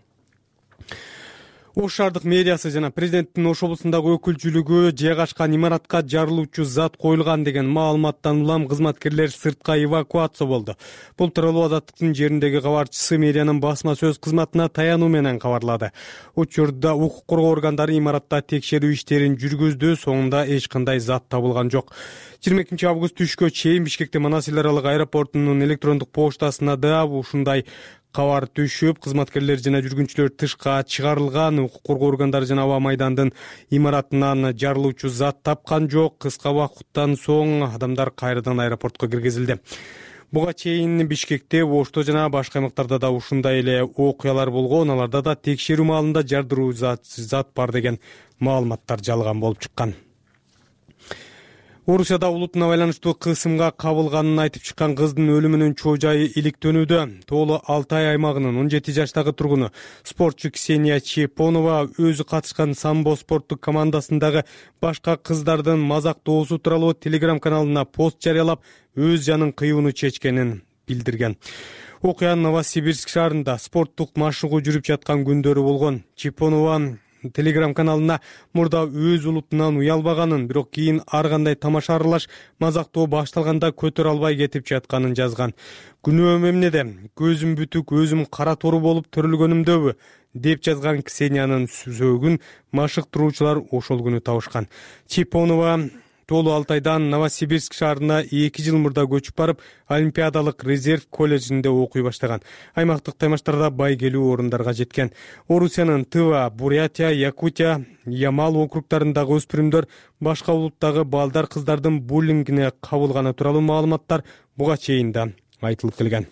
Ош шаардык мэриясы жана президенттин Ош облусундагы өкүлчүлүгү жайгашкан имаратка жарылуучу зат коюлган деген маалыматтан улам кызматкерлер сыртка эвакуация болду. Бул тууралуу Азаттыктын жериндеги кабарчысы мэриянын басма сөз кызматына таянуу менен кабарлады. Учурда укук коргоо органдары имаратта текшерүү иштерин жүргүздү, соңунда эч кандай зат табылган жок. 22 август түшкө чейин Бишкекте Манас эл аралык аэропортунун электрондук поштасына да ушундай кабар түшүп, кызматкерлер жана жүргүнчүлөр тышка чыгарылган. Укук коргоо органдары жана аба майдандын имаратынан жарылуучу зат тапкан жок. Кыска убакыттан соң адамдар кайрадан аэропортко киргизилди. Буга чейин Бишкекте, Ошто жана башка аймактарда да ушундай эле окуялар болгон. Аларда да текшерүү маалында жардыруу зат бар деген маалыматтар жалган болуп чыккан. Орусияда улутуна байланыштуу кысымга кабылганын айтып чыккан кыздын өлүмүнүн чоо жайы иликтөнүүдө. Тоолу Алтай аймагынын 17 жаштагы тургуну спортчу Ксения Чепонова өзү катышкан самбо спорттук командасындагы башка кыздардын мазактоосу тууралуу Telegram каналына пост жарыялап, өз жанын кыюуну чечкенин билдирген. Окуя Новосибирск шаарында спорттук машыгуу жүрүп жаткан күндөрү болгон. Чепонова Telegram каналына мурда өз улутунан уялбаганын, бирок кийин ар кандай тамаша аралаш мазактоо башталганда көтөрө албай кетип жатканын жазган. Күнөөм эмнеде? Көзүм бүтүк, өзүм кара тору болуп төрөлгөнүмдөбү? деп жазган Ксениянын сөөгүн машыктыруучулар ошол күнү табышкан. Чепонова Тоолу Алтайдан Новосибирск шаарына 2 жыл мурда көчүп барып, Олимпиадалык резерв колледжинде окуй баштаган. Аймактык таймаштарда байгелүү орундарга жеткен. Орусиянын Тыва, Бурятия, Якутия, Ямал округдарындагы өспүрүмдөр башка улуттагы балдар кыздардын буллингине кабылганы тууралуу маалыматтар буга чейин да айтылып келген.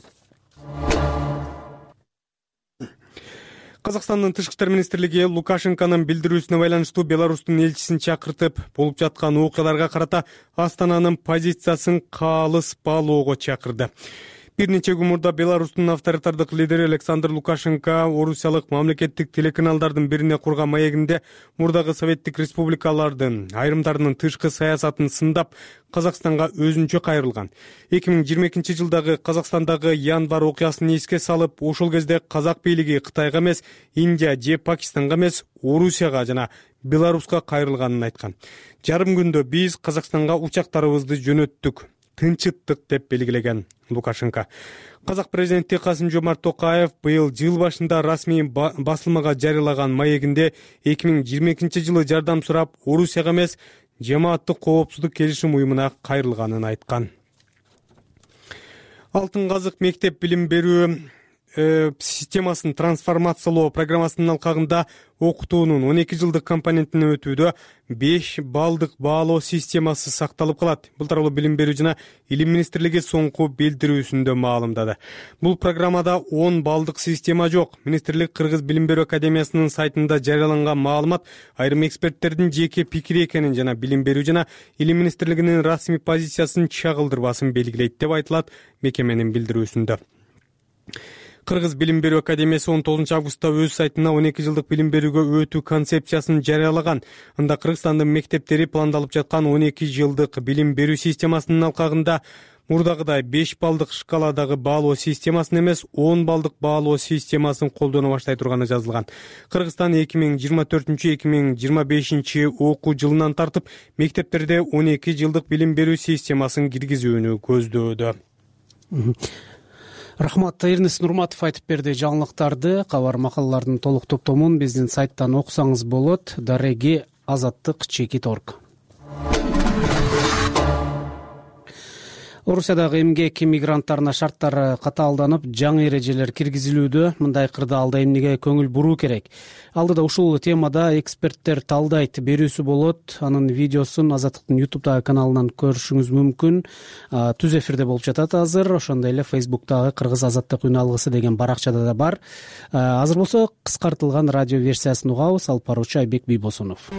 Казакстандын Тышкы иштер министрлиги Лукашенконун билдирүүсүнө байланыштуу Беларустун элчисин чакыртып, болуп жаткан окуяларга карата Астананын позициясын калыс баалоого чакырды. Бир нече күн мурда Беларустун авторитардык лидери Александр Лукашенко орусиялык мамлекеттик телеканалдардын бирине курган маегинде мурдагы советтик республикалардын айрымдарынын тышкы саясатын сындап, Казакстанга өзүнчө кайрылган. 2022 жылдагы Казакстандагы январь окуясын эске салып, ошол кезде казак бийлиги Кытайга эмес, Индия же Пакистанга эмес, Орусияга жана Беларуска кайрылганын айткан. Жарым күндө биз Казакстанга учактарыбызды жөнөттүк, тынчыттык деп белгилеген Лукашенко. Казак президенти Касым-Жомарт Токаев быйыл жыл башында расмий басылмага жарыялаган маегинде 2022 жылы жардам сурап, Орусияга эмес, Жамааттык коопсуздук келишим уюмуна кайрылганын айткан. Алтын казык мектеп билим берүү системасын трансформациялоо программасынын алкагында окутуунун 12 жылдык компонентине өтүүдө 5 баллдык баалоо системасы сакталып калат. Бул тууралуу Билим берүү жана Илим министрлиги соңку билдирүүсүндө маалымдады. Бул программада 10 баллдык система жок. Министрлик Кыргыз Билим берүү академиясынын сайтында жарыяланган маалымат айрым эксперттердин жеке пикири экенин жана Билим берүү жана Илим министрлигинин расмий позициясын чагылдырбасын белгилейт деп айтылат мекеменин билдирүүсүндө. Кыргыз Билим берүү академиясы 19 августта өз сайтына 12 жылдык билим берүүгө өтүү концепциясын жарыялаган. Анда Кыргызстандын мектептери пландалып жаткан 12 жылдык билим берүү системасынын алкагында мурдагыдай 5 баллдык шкаладагы баалоо системасын эмес 10 баллдык баалоо системасын колдоно баштай турганы жазылган. Кыргызстан 2024-2025 окуу жылынан тартып мектептерде 12 жылдык билим берүү системасын киргизүүнү көздөөдө. Рахмат, Эрнест Нурматов айтып берди жаңылыктарды. Кабар макалалардын толук топтомун биздин сайттан окусаңыз болот. Дареги Азаттык Чекит.org. Орусиядагы эмгек мигранттарына шарттар катаалданып, жаңы эрежелер киргизилүүдө. Мындай кырдаалда эмнеге көңүл буруу керек? Алдыда ушул темада эксперттер талдайт берүүсү болот. Анын видеосун Азаттыктын YouTube'дагы каналынан көрүшүңүз мүмкүн. Түз эфирде болуп жатат азыр. Ошондой эле Facebook'тагы Кыргыз Азаттык үн алгысы деген баракчада да бар. Азыр болсо кыскартылган радио версиясын угабыз. Алып баруучу Айбек Бийбосунов.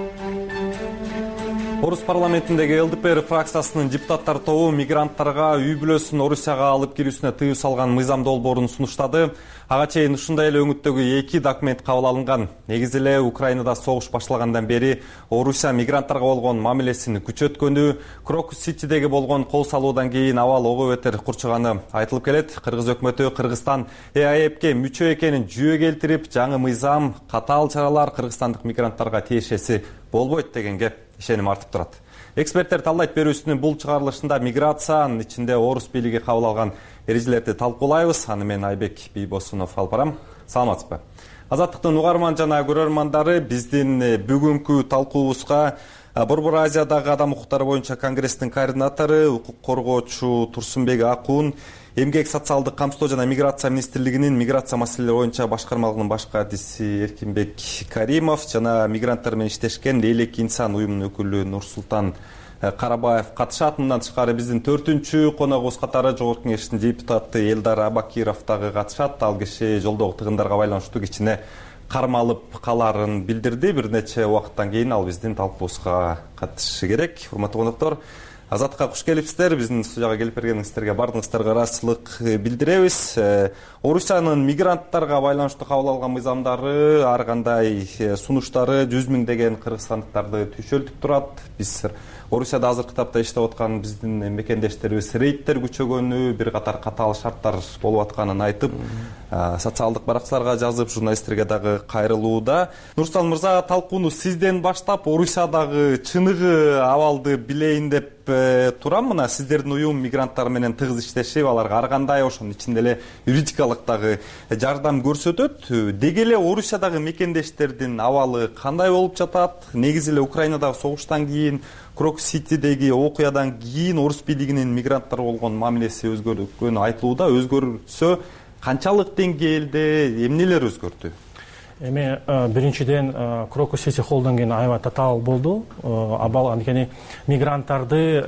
Орус парламентиндеги ЛДПР фракциясынын депутаттар тобу мигранттарга үй бүлөсүн Орусияга алып кирүүсүнө тыюу салган мыйзам долбоорун сунуштады. Ага чейин ушундай эле өңүттөгү 2 документ кабыл алынган. Негизи эле Украинада согуш башталгандан бери Орусия мигранттарга болгон мамилесин күчөткөнү, Крокус-Ситидеги болгон кол салуудан кийин абал ого бетер курчуганы айтылып келет. Кыргыз өкмөтү Кыргызстан ЭАЭПке мүчө экенин жүйө келтирип, жаңы мыйзам, катаал чаралар кыргызстандык мигранттарга тиешеси болбойт дегенге ишеним артып турат. Эксперттер талдайт берүүсүнүн бул чыгарылышында миграция, анын ичинде орус бийлиги кабыл алган эрежелерди талкуулайбыз. Аны мен Айбек Бийбосунов алып барам. Саламатсызбы? Азаттыктын угарман жана көрөрмандары, биздин бүгүнкү талкуубузга Борбор Азиядагы адам укуктары боюнча конгресстин координатору, укук коргоочу Турсунбек Акун, Эмгек социалдык камсыздоо жана миграция министрлигинин миграция маселелери боюнча башкармалыгынын баш кадиси Эркинбек Каримов жана мигранттар менен иштешкен Элек инсан уюмунун өкүлү Нурсултан Карабаев катышат. Мындан тышкары биздин 4-чү коногубуз катары Жогорку Кеңештин депутаты Элдар Абакиров дагы катышат. Ал киши жолдогу тыгындарга байланыштуу кичине кармалып каларын билдирди. Бир нече убакыттан кийин ал биздин талкуубузга катышышы керек. Урматтуу коноктор, Азаттыкка куш келипсиздер. Биздин студияга келип бергениңиздерге бардыгыңыздарга ыраазычылык билдиребиз. Орусиянын мигранттарга байланыштуу кабыл алган мыйзамдары, ар кандай сунуштары 100 миңдеген кыргызстандыктарды түйшөлтүп турат. Биз Орусияда азыркы тапта иштеп аткан биздин мекендештерибиз рейдтер күчөгөнү, бир катар катаал шарттар болуп атканын айтып, социалдык баракчаларга жазып, журналисттерге дагы кайрылууда. Нурсултан мырза, талкууну сизден баштап, Орусиядагы чыныгы абалды билейин деп турам. Мына сиздердин уюм мигранттар менен тыгыз иштешип, аларга ар кандай, ошонун ичинде эле юридикалык дагы жардам көрсөтөт. Деги эле Орусиядагы мекендештердин абалы кандай болуп жатат? Негизи эле Украинадагы согуштан кийин, Крокус-Ситидеги окуядан кийин орус бийлигинин мигранттарга болгон мамилеси өзгөргөнү айтылууда. Өзгөрсө канчалык деңгээлде, эмнелер өзгөрдү? Эми биринчиден Крокус-Сити холлдон кийин аябай татаал болду. Абал анткени мигранттарды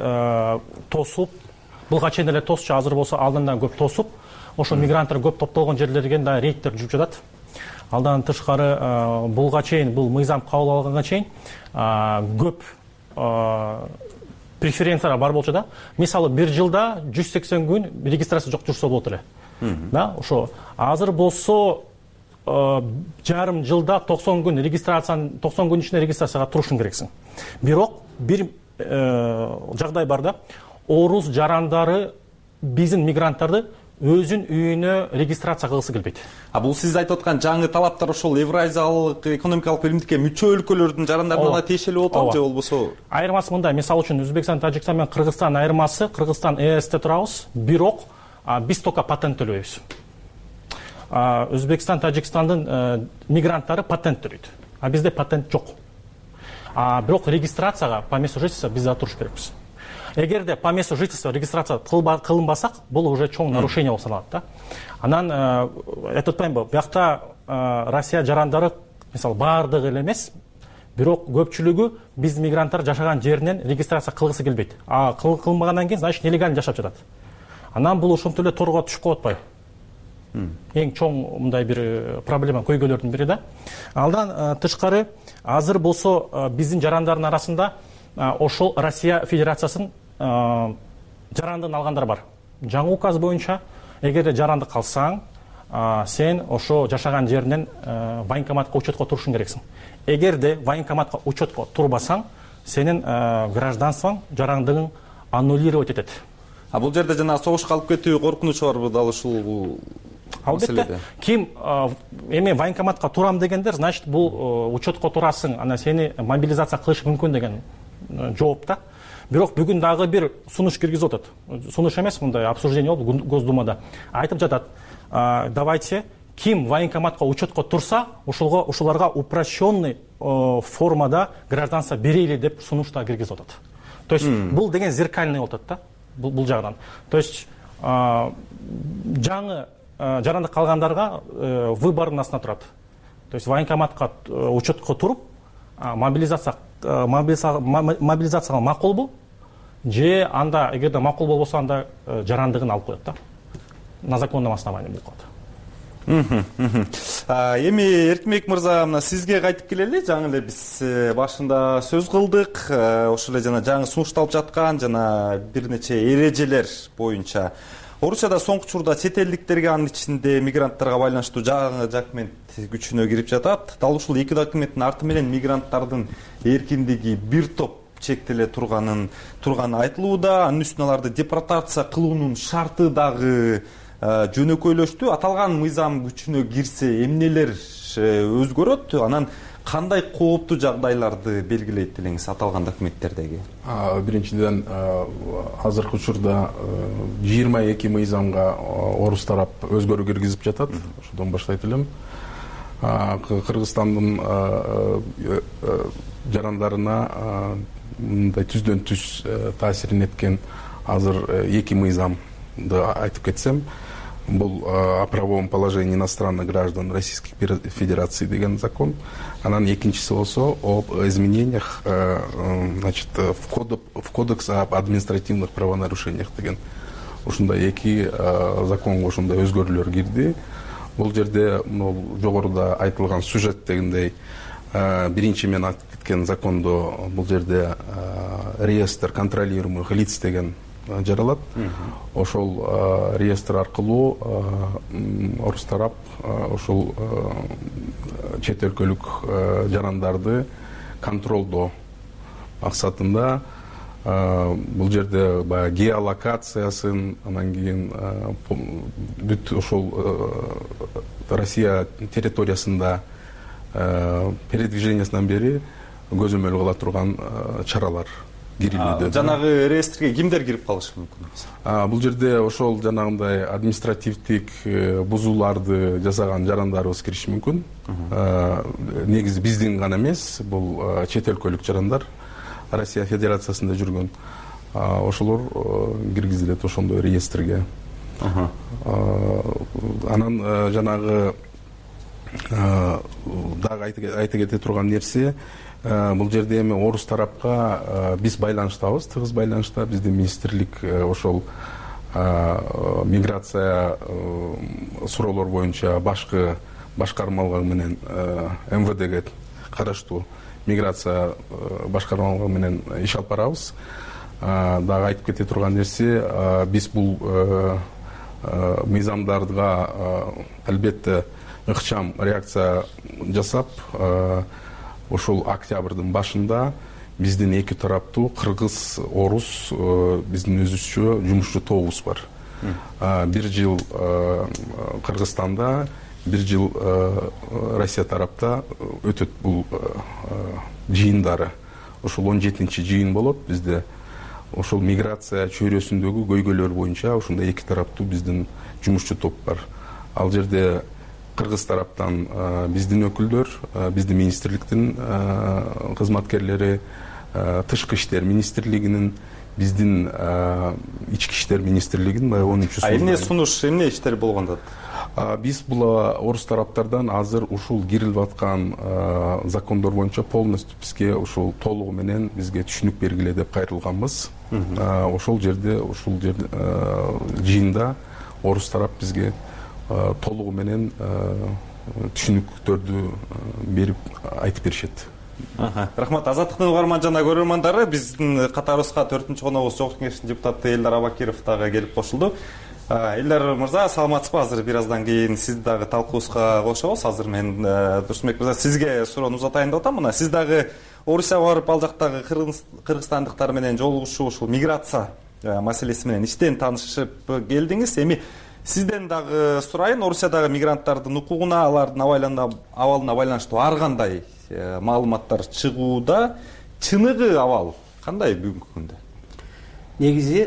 тосуп, булга чейин эле тосчу, азыр болсо алдынан көп тосуп, ошо мигранттар көп топтолгон жерлерге да рейдтер жүрүп жатат. Алдан тышкары булга чейин, бул мыйзам кабыл алганга чейин көп преференциялар бар болчу да. Мисалы бир жылда 180 күн регистрация жок жүрсө болот эле. Да, ошо азыр болсо жарым жылда 90 күн регистрацияны 90 күн ичинде регистрацияга турушуң керексиң. Бирок бир жагдай бар да. Орус жарандары биздин мигранттарды өзүн үйүнө регистрация кылгысы келбейт. Бул сиз айтып аткан жаңы талаптар ошол Евразиялык экономикалык биримдикке мүчө өлкөлөрдүн жарандарына тиешелүү болот же болбосо? Айырмасы мындай, мисалы үчүн Өзбекстан, Тажикстан менен Кыргызстан айырмасы, Кыргызстан ЭСте турабыз, бирок биз только патент төлөйбүз. Өзбекстан, Тажикстандын мигранттары патент төлөйт, а бизде патент жок. Бирок регистрацияга по месту жительства биз да туруш керекпиз. эгерде по месту жительства регистрация кылынбасак бул уже чоң нарушение болуп саналат да. Анан айтып атпаймынбы, биякта Россия жарандары мисалы баардыгы эле эмес, бирок көпчүлүгү биз мигранттар жашаган жеринен регистрация кылгысы келбейт. Кылынбагандан кийин значит нелегально жашап жатат. Анан бул ошентип эле торго түшүп калып атпайбы? Эң чоң мындай бир проблема көйгөйлөрдүн бири да. Алдан тышкары азыр болсо биздин жарандардын арасында ошол Россия Федерациясынын жарандыгын алгандар бар. Жаңы указ боюнча эгерде жарандык алсаң, сен ошо жашаган жеринен военкоматка учетко турушуң керексиң. Эгерде военкоматка учетко турбасаң, сенин гражданствоң, жарандыгың аннулировать этет. Бул жерде жана согушка алып кетүү коркунучу барбы дал ушул? Албетте. Ким эми военкоматка турам дегендер, значит бул учетко турасың, анан сени мобилизация кылышы мүмкүн деген жооп да. Бирок бүгүн дагы бир сунуш киргизип атат. Сунуш эмес, мындай обсуждение болду Госдумада. Айтып жатат, давайте ким военкоматка учетко турса, ушуларга упрощенный формада гражданство берели деп сунушта киргизип атат. То есть бул деген зеркальный болуп атат да. Бул жагынан. То есть жаңы жарандык калгандарга выбордун астына турат. То есть военкоматка учетко туруп, мобилизацияга макулбу же анда эгерде макул болбосо анда жарандыгын алып коет да. На законном основании болуп калат. Эми Эркинбек мырза, мына сизге кайтып келели. Жаңы эле биз башында сөз кылдык. Ошол эле жана жаңы сунушталып жаткан жана бир нече эрежелер боюнча Орусияда соңку учурда чет элдиктерге, анын ичинде мигранттарга байланыштуу жаңы документ күчүнө кирип жатат. Дал ушул эки документтин арты менен мигранттардын эркиндиги бир топ чектеле турганы айтылууда. Анын үстүнө аларды депортация кылуунун шарты дагы жөнөкөйлөштү. Аталган мыйзам күчүнө кирсе эмнелер өзгөрөт? Анан кандай кооптуу жагдайларды белгилейт делеңиз аталган документтердеги? Биринчиден, азыркы учурда 22 мыйзамга орус тарап өзгөрүү киргизип жатат. Ошодон баштайт элем. Кыргызстандын жарандарына мындай түздөн түз таасирин эткен азыр 2 мыйзамды айтып кетсем, бул о правовом положении иностранных граждан Российской Федерации деген закон. Анан экинчиси болсо об изменениях, значит, в кодекс об административных правонарушениях деген. Ушундай эки законго ушундай өзгөрүүлөр кирди. Бул жерде жогоруда айтылган сюжет дегендей, биринчи мен айтып кеткен закондо бул жерде реестр контролируемых лиц деген жаралат. Ошол реестр аркылуу орус тарап ошол чет өлкөлүк жарандарды контролдоо максатында бул жерде баягы геолокациясын, анан кийин бүт ошол Россия территориясында передвижениясынан бери көзөмөл кыла турган чаралар кирилүүдө. Жанагы реестрге кимдер кирип калышы мүмкүн? Бул жерде ошол жанагындай административдик бузууларды жасаган жарандарыбыз кириши мүмкүн. Негизи биздин гана эмес, бул чет өлкөлүк жарандар Россия Федерациясында жүргөн. Ошолор киргизилет ошондой реестрге. Анан жанагы дагы айта кете турган нерсе, бул жерде эми орус тарапка биз байланыштабыз, тыгыз байланышта. Биздин министрлик ошол миграция суроолор боюнча башкы башкармалыгы менен МВДге караштуу миграция башкармалыгы менен иш алып барабыз. Дагы айтып кете турган нерсе, биз бул мыйзамдарга албетте ыкчам реакция жасап, ошол октябрдын башында биздин эки тараптуу кыргыз, орус биздин өзүчө жумушчу тобубуз бар. 1 жыл Кыргызстанда, 1 жыл Россия тарапта өтөт бул жыйындары. Ошол 17-чи жыйын болот бизде. Ошол миграция чөйрөсүндөгү көйгөйлөр боюнча ошондой эки тараптуу биздин жумушчу топ бар. Ал жерде Кыргыз тараптан биздин өкүлдөр, биздин министрликтин кызматкерлери, Тышкы иштер министрлигинин биздин ички иштер министрлигинин баягы 10-су эмне сунуш, эмне иштер болгондо? Биз бул орус тараптардан азыр ушул кирилип аткан закондор боюнча полностью бизге ушул толугу менен бизге түшүнүк бергиле деп кайрылганбыз. Ошол жерде жыйында орус тарап бизге толугу менен түшүнүктөрдү берип айтып беришет. Рахмат. Азаттыктын угарман жана көрөрмандары, биздин катарыбызга 4-коногубуз Жогорку Кеңештин депутаты Элдар Абакиров дагы келип кошулду. Элдар мырза, саламатсызбы? Азыр бир аздан кийин сизди дагы талкуубузга кошобуз. Азыр мен Турсунбек мырза сизге суроону узатайын деп атам. Мына сиз дагы Орусияга барып, ал жактагы кыргызстандыктар менен жолугушуу, ушул миграция маселеси менен иштен таанышып келдиңиз. Эми сизден дагы сурайын, Орусиядагы мигранттардын укугуна, алардын абалына байланыштуу ар кандай маалыматтар чыгууда, чыныгы абал кандай бүгүнкү күндө? Негизи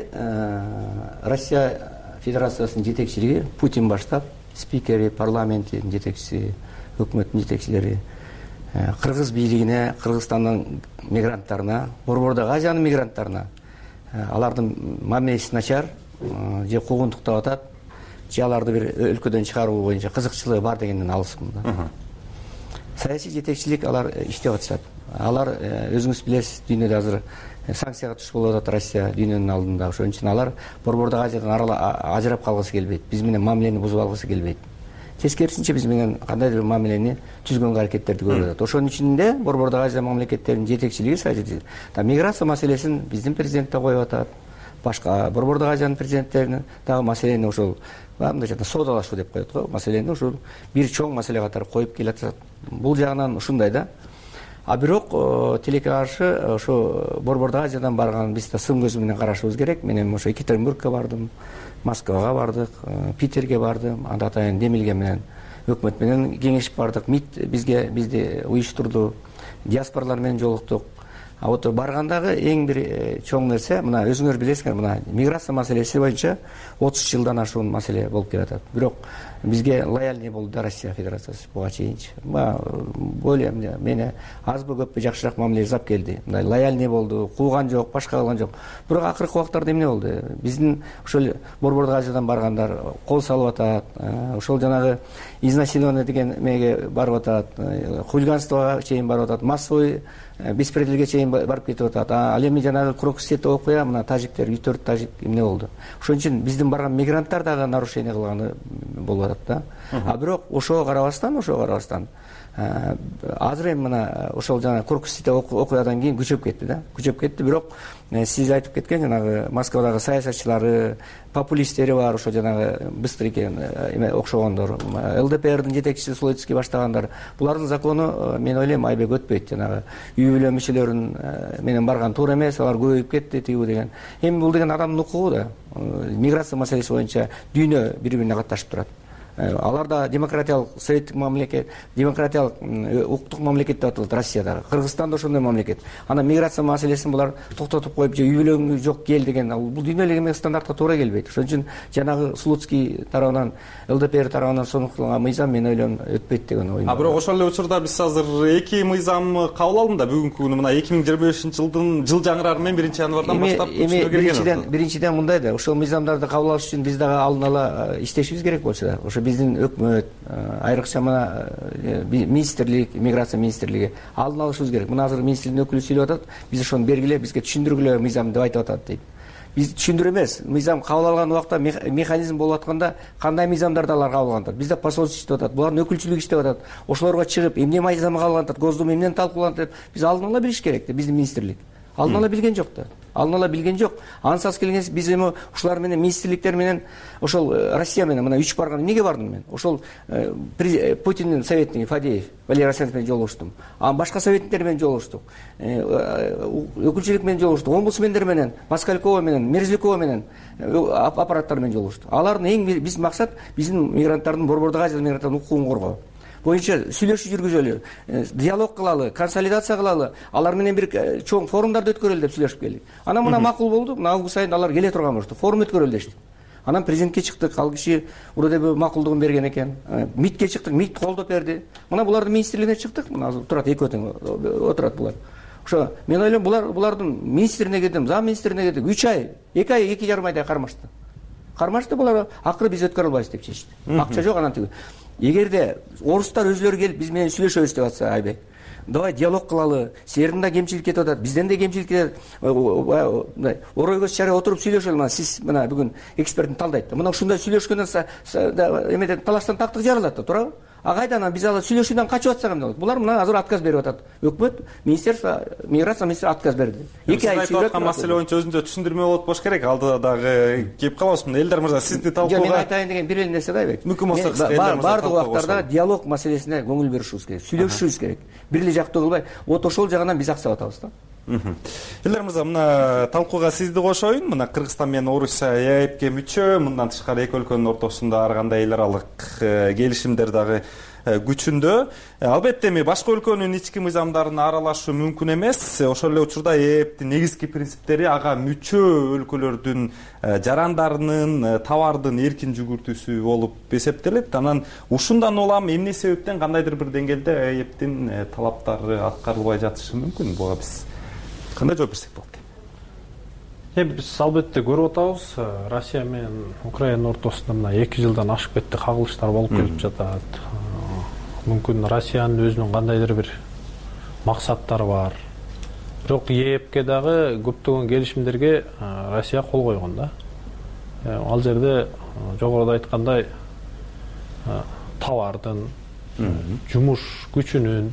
Россия Федерациясынын жетекчилиги Путин баштап, спикери, парламенттин жетекчиси, өкмөттүн жетекчилери кыргыз бийлигине, Кыргызстандын мигранттарына, Борбордогу Азиянын мигранттарына алардын мамилеси начар, же куугунтуктап атат, же аларды бир өлкөдөн чыгаруу боюнча кызыкчылыгы бар дегенден алысмын да. Саясий жетекчилик алар иштеп атышат. Алар өзүңүз билесиз, дүйнөдө азыр санкцияга туш болуп атат Россия дүйнөнүн алдында. Ошон үчүн алар Борбордогу Азиядан ажырап калгысы келбейт. Биз менен мамилени бузуп алгысы келбейт. Тескерисинче биз менен кандайдыр бир мамилени түзгөнгө аракеттерди көрүп атат. Ошонун ичинде Борбордогу Азия мамлекеттеринин жетекчилиги миграция маселесин биздин президент да коюп атат. Башка Борбордогу Азиянын президенттеринин дагы маселени ошол мындайча соодалашуу деп коет го. Маселени ушул бир чоң маселе катары коюп келатат. Бул жагынан ушундай да. А бирок тилекке каршы ошо Борбордогу Азиядан барган биз да сын көзү менен карашыбыз керек. Мен ошо Екатеринбургка бардым, Москвага бардык, Питерге бардым, анда атайын Демилге менен өкмөт менен кеңешип бардык. МИД бизди уюштурду, диаспоралар менен жолуктук. А вот баргандагы эң бир чоң нерсе, мына өзүңөр билесиңер, мына миграция маселеси боюнча 30 жылдан ашуун маселе болуп келатат. Бирок бизге лояльный болду да Россия Федерациясы буга чейинчи. Ойлойм, мени азбы көппү жакшыраак мамиле жасап келди. Мындай лояльный болду, кууган жок, башка кылган жок. Бирок акыркы убактарда эмне болду? Биздин ошол Борбордогу Азиядан баргандар кол салып атат, ошол жанагы изнасилование деген меге барып атат, хулиганствого чейин барып атат, массовый беспределге чейин барып кетип атат. Ал эми жанагы Крокусте окуя, мына тажиктер 4 тажик эмне болду? Ошон үчүн биздин барган мигранттар дагы нарушение кылганы болуп атат да. А бирок ошого карабастан азыр эми мына ошол жана Крокусте окуядан кийин күчөп кетти да. Күчөп кетти, бирок сиз айтып кеткен жанагы Москвадагы саясатчылары, популисттери бар, ошо жанагы быстрыйке окшогондор, ЛДПРдин жетекчиси Слоцкий баштагандар. Булардын закону мен ойлойм айбек өтпөйт. Жанагы үй бүлө мүчөлөрүн менен барган туура эмес, алар көбөйүп кетти тигүү деген. Эми бул деген адамдын укугу да. Миграция маселеси боюнча дүйнө бири-бирине катташып турат. Алар да демократиялык советтик мамлекет, демократиялык укуктук мамлекет деп аталат Россиядагы. Кыргызстан да ошондой мамлекет. Ана миграция маселесин булар токтотуп коюп, же үй бүлөң жок кел деген, бул дүйнөлүк эмес стандартка туура келбейт. Ошон үчүн жанагы Слуцкий тарабынан, ЛДПР тарабынан сонукталган мыйзам мен ойлойм өтпөйт деген оюм. А бирок ошол эле учурда биз азыр 2 мыйзам кабыл алдык да бүгүнкү күнү мына 2025-жылдын жыл жаңырары менен 1-январдан баштап күчүнө кирген. Биринчиден мындай да, ошол мыйзамдарды кабыл алыш үчүн биз дагы алдын ала иштешибиз керек болчу да. Ошо биздин өкмөт, айрыкча мына министрлик, миграция министрлиги алдын алышыбыз керек. Мына азыр министрликтин өкүлү сүйлөп атат, биз ошону бергиле, бизге түшүндүргүлө мыйзам деп айтып атат дейт. Биз түшүндүрө эмес, мыйзам кабыл алган убакта механизм болуп атканда кандай мыйзамдарды алар кабыл алган атат. Бизде посольство иштеп атат, булардын өкүлчүлүгү иштеп атат. Ошолорго чыгып, эмне мыйзам кабыл алган атат, Госдума эмнени талкууланат деп биз алдын ала билиш керек да, биздин министрлик. Алдын ала билген жок да. Алдын ала билген жок. Ансыз келгенде биз эми ушулар менен министрликтер менен ошол Россия менен мына 3 барган. Эмнеге бардым мен? Ошол Путиндин советниги Фадеев, Валерий Арсенович менен жолугуштум. Башка советниктер менен жолугуштук. Өкүлчүлүк менен жолугуштук. Омбудсмендер менен, Москалькова менен, Мерзликова менен аппараттар менен жолугуштук. Алардын эң биз максат биздин мигранттардын, Борбордогу Азия мигранттардын укугун коргоо боюнча сүйлөшүү жүргүзөлү, диалог кылалы, консолидация кылалы, алар менен бир чоң форумдарды өткөрөлү деп сүйлөшүп келдик. Анан мына макул болду, мына август айында алар келе турган болушту, форум өткөрөлү дештик. Анан президентке чыктык, ал киши уродой макулдугун берген экен. МИДке чыктык, МИД колдоп берди. Мына булардын министрлигине чыктык, мына турат экөө тең отурат булар. ошо мен ойлойм булардын министрине кирдим, зам министрине кирдик, 3 ай, 2 ай, 2,5 айдай кармашты. Булар акыры биз өткөрө албайбыз деп чечти. Акча жок, анан тиги. Эгерде орустар өзлөрү келип биз менен сүйлөшөбүз деп атса, Айбек, давай диалог кылалы, силердин да кемчилик кетип атат, бизден да кемчилик кетет, орой көз чарай отуруп сүйлөшөлү. Сиз мына бүгүн экспертин талдайт. Мына ушундай сүйлөшкөндөн эмеден талаштан тактык жарылат да, туурабы? Кайдан биз ал сүйлөшүүдөн качып атсак эмне болот? Булар мына азыр отказ берип атат. Өкмөт, министерство, миграция министри отказ берди. 2 ай сүйлөп аткан маселе боюнча өзүнчө түшүндүрмө болот болуш керек. Алдыда дагы кеп калабыз. Мына Элдар мырза, сизди талкууга. Мен айтайын деген бир эле нерсе да, Айбек. Мүмкүн болсо кыска Элдар мырза. Бардык убактарда диалог маселесине көңүл беришибиз керек. Сүйлөшүшүбүз керек. Бир эле жактуу кылбай, вот ошол жагынан биз аксап атабыз да. Элдар мырза, мына талкууга сизди кошоюн. Мына Кыргызстан менен Орусия ЕЭПке мүчө, мындан тышкары эки өлкөнүн ортосунда ар кандай эл аралык келишимдер дагы күчүндө. Албетте эми башка өлкөнүн ички мыйзамдарына аралашуу мүмкүн эмес. Ошол эле учурда ЕЭПтин негизги принциптери ага мүчө өлкөлөрдүн жарандарынын, товардын эркин жүгүртүүсү болуп эсептелет. Анан ушундан улам эмне себептен кандайдыр бир деңгээлде ЕЭПтин талаптары аткарылбай жатышы мүмкүн? Буга биз кандай жооп берсек болот? Биз албетте көрүп атабыз, Россия менен Украина ортосунда мына 2 жылдан ашып кетти кагылыштар болуп келип жатат. Мүмкүн Россиянын өзүнүн кандайдыр бир максаттары бар. Бирок ЕЭПке дагы көптөгөн келишимдерге Россия кол койгон да. Ал жерде жогоруда айткандай товардын, жумуш күчүнүн,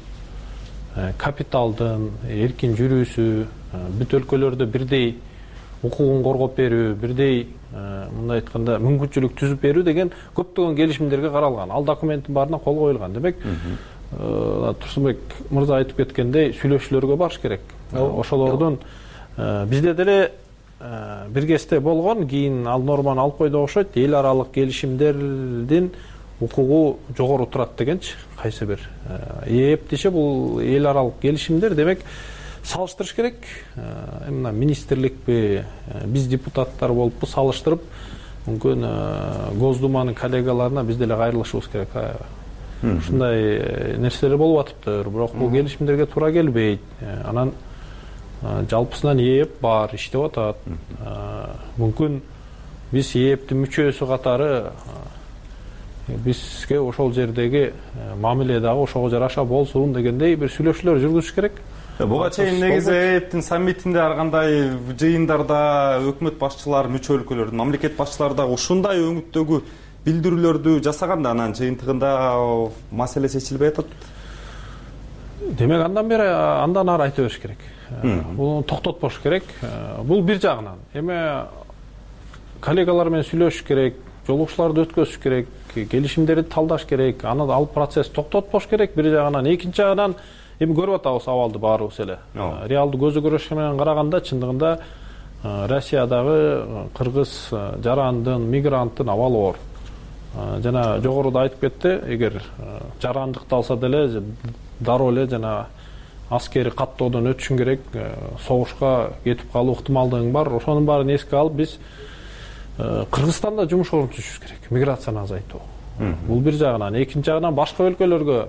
капиталдын эркин жүрүүсү, бүт өлкөлөрдө бирдей укугун коргоп берүү, бирдей мындай айтканда мүмкүнчүлүк түзүп берүү деген көптөгөн келишимдерге каралган. Ал документтин баарына кол коюлган. Демек, Турсунбек мырза айтып кеткендей, сүйлөшүүлөргө барыш керек. Ошолордун бизде деле бир кезде болгон, кийин ал норманы алып койду окшойт. Эл аралык келишимдердин укугу жогору турат дегенчи, кайсы бир ЕЭП десе бул эл аралык келишимдер. Демек, салыштырыш керек. Мына министрликпи, биз депутаттар болуппу салыштырып, мүмкүн Госдуманын коллегаларына биз деле кайрылышыбыз керек. Ушундай нерселер болуп атыптыр, бирок бул келишимдерге туура келбейт. Анан жалпысынан ЕЭП бар, иштеп атат. Мүмкүн биз ЕЭПтин мүчөсү катары бизге ошол жердеги мамиле дагы ошого жараша болсун дегендей бир сүйлөшүүлөр жүргүзүш керек. Буга чейин негизи ЭЭПтин саммитинде ар кандай жыйындарда өкмөт башчылары, мүчө өлкөлөрдүн мамлекет башчылары да ушундай өңүттөгү билдирүүлөрдү жасаганда, анан жыйынтыгында маселе чечилбей атат. Демек, андан ары айта бериш керек. Буну токтотпош керек. Бул бир жагынан. Эми коллегалар менен сүйлөшүш керек, жолугушууларды өткөзүш керек, келишимдерди талдаш керек, аны ал процесс токтотпош керек бир жагынан. Экинчи жагынан эми көрүп атабыз абалды баарыбыз эле. Реалдуу көзү көрөш менен караганда чындыгында Россиядагы кыргыз жарандын, мигранттын абалы оор. Жана жогоруда айтып кетти, эгер жарандыкты алса деле дароо эле жана аскери каттоодон өтүшүң керек, согушка кетип калуу ыктымалдыгың бар. Ошонун баарын эске алып биз Кыргызстанда жумуш орун түзүшүбүз керек, миграцияны азайтуу. Бул бир жагынан. Экинчи жагынан башка өлкөлөргө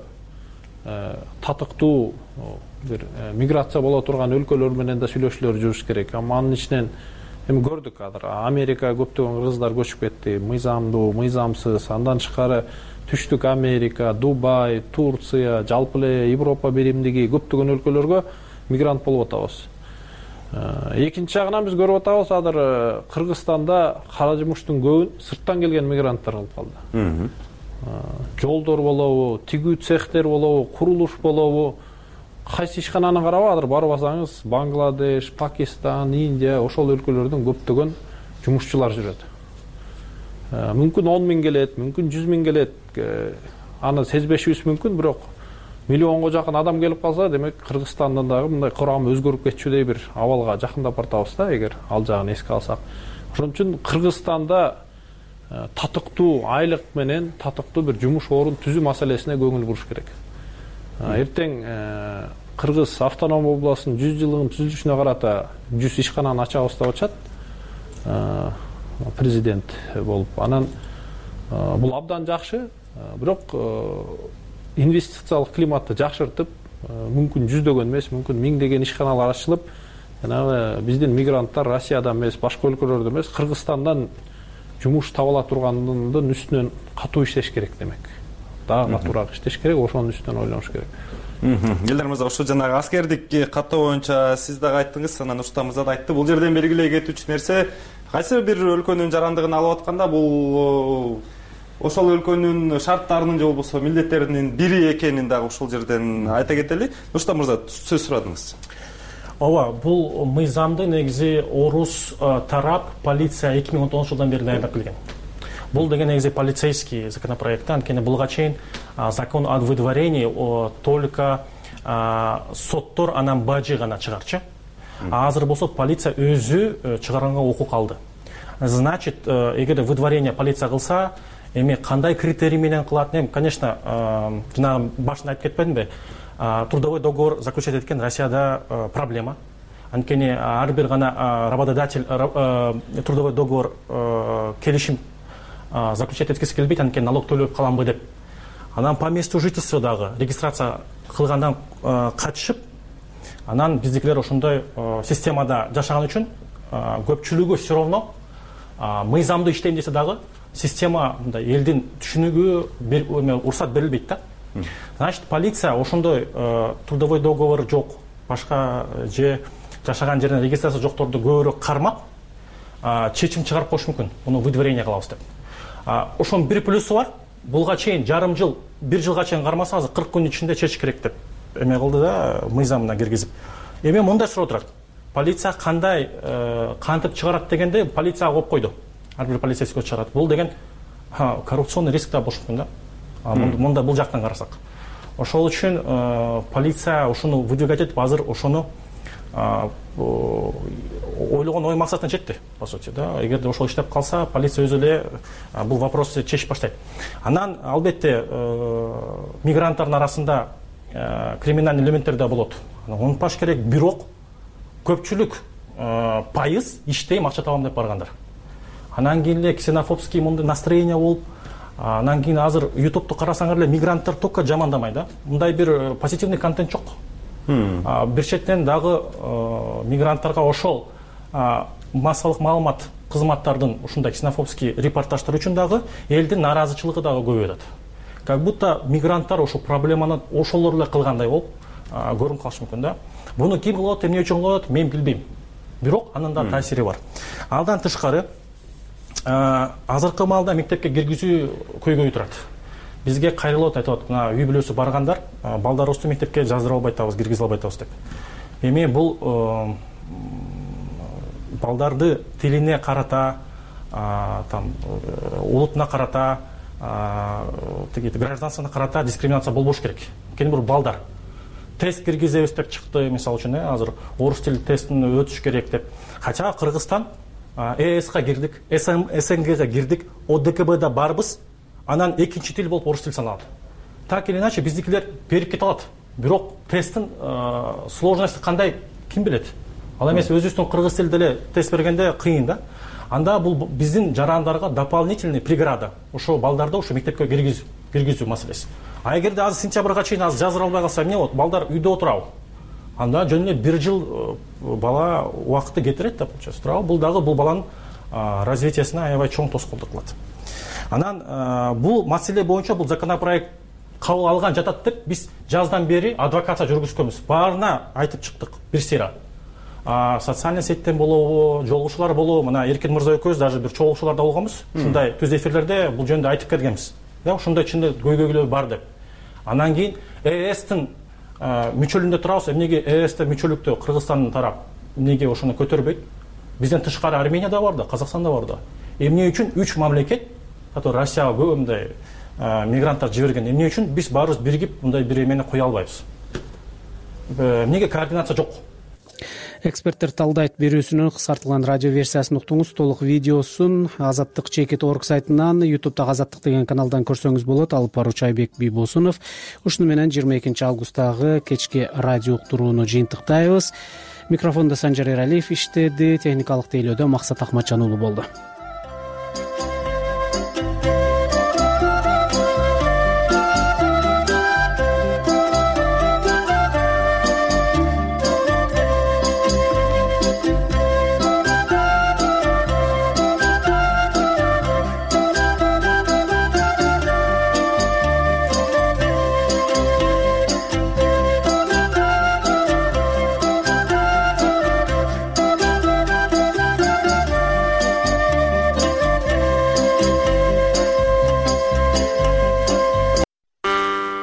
татыктуу бир миграция боло турган өлкөлөр менен да сүйлөшүүлөр жүрүш керек. Анын ичинен эми көрдүк азыр Америка көптөгөн кыргыздар көчүп кетти, мыйзамдуу, мыйзамсыз. Андан тышкары Түштүк Америка, Дубай, Турция, жалпы эле Европа биримдиги көптөгөн өлкөлөргө мигрант болуп атабыз. Экинчи жагынан биз көрүп атабыз, азыр Кыргызстанда кара жумуштун көбүн сырттан келген мигранттар кылып калды. Жолдор болобу, тигүү цехтер болобу, курулуш болобу, кайсы ишкананы карап азыр барбасаңыз, Бангладеш, Пакистан, Индия, ошол өлкөлөрдөн көптөгөн жумушчулар жүрөт. Мүмкүн 10 миң келет, мүмкүн 100 миң келет. Аны сезбешибиз мүмкүн, бирок миллионго жакын адам келип калса, демек Кыргызстандын дагы мындай курамы өзгөрүп кетчүдөй бир абалга жакындап бартабыз да, эгер ал жагын эске алсак. Ошон үчүн Кыргызстанда татыктуу айлык менен татыктуу бир жумуш орун түзүү маселесине көңүл буруш керек. Эртең Кыргыз автоном областынын 100 жылдыгын түзүлүшүнө карата 100 ишкананы ачабыз деп атышат. Президент болуп. Анан бул абдан жакшы, бирок инвестициялык климатты жакшыртып, мүмкүн жүздөгөн эмес, мүмкүн миңдеген ишканалар ачылып, жанагы биздин мигранттар Россиядан эмес, башка өлкөлөрдөн эмес, Кыргызстандан жумуш таба ала тургандын үстүнөн катуу иштеш керек демек. Дагы катуураак иштеш керек, ошонун үстүнөн ойлонуш керек. Элдар мырза, ушу жанагы аскердик каттоо боюнча сиз дагы айттыңыз, анан Нурсултан мырза да айтты. Бул жерден белгилей кетүүчү нерсе, кайсы бир өлкөнүн жарандыгын алып атканда бул ошол өлкөнүн шарттарынын же болбосо милдеттеринин бири экенин дагы ушул жерден айта кетели. Нурсултан мырза, сөз сурадыңыз. Ооба, бул мыйзамды негизи орус тарап полиция 2010 жылдан бери даярдап келген. Бул деген негизи полицейский законопроект, анткени булга чейин закон о выдворении только соттор анан бажы гана чыгарчы. Азыр болсо полиция өзү чыгарганга укук алды. Значит, эгер выдворение полиция кылса, эми кандай критерий менен кылат? Конечно, жанагы башында айтып кетпедимби? Трудовой договор заключать эткен Россияда проблема. Анткени ар бир гана работодатель трудовой договор келишим заключать эткиси келбейт, анткени налог төлөп каламбы деп. Анан по месту жительства дагы регистрация кылгандан качышып, анан биздикилер ошондой системада жашаган үчүн көпчүлүгү все равно мыйзамды иштейм десе дагы система мындай элдин түшүнүгү уруксат берилбейт да. Значит, полиция ошондой трудовой договор жок, башка же жашаган жеринен регистрация жокторду көбүрөөк кармап, чечим чыгарып коюш мүмкүн. Муну выдворение кылабыз деп. Ошонун бир плюсу бар. Булга чейин жарым жыл, бир жылга чейин кармаса, азыр 40 күн ичинде чечиш керек деп эме кылды да, мыйзамына киргизип. Эми мындай суроо турат. Полиция кандай кантип чыгарат дегенде, полиция коюп койду. Ар бир полицейский чыгарат. Бул деген коррупционный риск да болушу мүмкүн да. Мында бул жактан карасак. Ошол үчүн полиция ошону выдвигать этип, азыр ошону ойлогон ой максатына жетти, по сути, да. Эгерде ошол иштеп калса, полиция өзү эле бул вопросту чечип баштайт. Анан албетте мигранттардын арасында криминалдык элементтер да болот. Унутпаш керек, бирок көпчүлүк пайыз иштейм, акча табам деп баргандар. Анан кийин эле ксенофобский мындай настроение болуп, анан кийин азыр YouTube'ду карасаңар эле мигранттар только жамандамай да. Мындай бир позитивный контент жок. Бир четтен дагы мигранттарга ошол массалык маалымат кызматтардын ушундай ксенофобский репортаждар үчүн дагы элдин нааразычылыгы дагы көбөйүп атат. Как будто мигранттар ошол проблеманы ошолор эле кылгандай болуп көрүнүп калышы мүмкүн да. Буну ким кылып атат, эмне үчүн кылып атат, мен билбейм. Бирок анын да таасири бар. Алдан тышкары азыркы маалда мектепке киргизүү көйгөй турат. Бизге кайрылып айтып атат, үй бүлөсү баргандар, балдарыбызды мектепке жаздыра албай атабыз, киргизе албай атабыз деп. Эми бул балдарды тилине карата, улутуна карата, гражданствосуна карата дискриминация болбош керек. Анткени бул балдар. Тест киргизебиз деп чыкты, мисалы үчүн, азыр орус тили тестин өтүш керек деп. Кача Кыргызстан ЭСК кирдик, СНГга кирдик, ОДКБда барбыз, анан экинчи тил болуп орус тил саналат. Так или иначе биздикилер берип кете алат. Бирок тесттин сложности кандай ким билет? Ал эмес өзүбүздүн кыргыз тилде эле тест бергенде кыйын да. Анда бул биздин жарандарга дополнительный преграда. Ошо балдарды ошо мектепке киргизүү маселеси. А эгерде азыр сентябрга чейин азыр жаздыра албай калса эмне болот? Балдар үйдө отурабы? Анда жөн эле бир жыл бала убакытты кетирет да, получается. Туурабы? Бул дагы бул баланын развитиясына аябай чоң тоскоолдук кылат. Анан бул маселе боюнча бул законопроект кабыл алган жатат деп биз жаздан бери адвокация жүргүзгөнбүз. Баарына айтып чыктык бир сыйра. Социальный сеттен болобу, жолугушуулар болобу, мына Эркин мырза экөөбүз даже бир чогулушууларда болгонбуз. Ушундай түз эфирлерде бул жөнүндө айтып келгенбиз. Да, ушундай чында көйгөйлөр бар деп. Анан кийин ЭСтин мүчөлүндө турабыз. Эмнеге ЭСте мүчөлүктө Кыргызстандын тарап эмнеге ошону көтөрбөйт? Бизден тышкары Армения да бар да, Казакстан да бар да. Эмне үчүн 3 мамлекет, который Россияга көп мындай мигранттар жиберген, эмне үчүн биз баарыбыз биригип мындай бир эмени кое албайбыз? Эмнеге координация жок? Эксперттер талдайт берүүсүнүн кыскартылган радио версиясын уктуңуз. Толук видеосун Азаттык /org сайтынан, YouTube'да Азаттык деген каналдан көрсөңүз болот. Алып баруучу Айбек Бийбосунов. Ушуну менен 22 августтагы кечки радио уктурууну жыйынтыктайбыз. Микрофондо Санжар Эралиев иштеди, техникалык тейлөөдө Максат Акматжан уулу болду.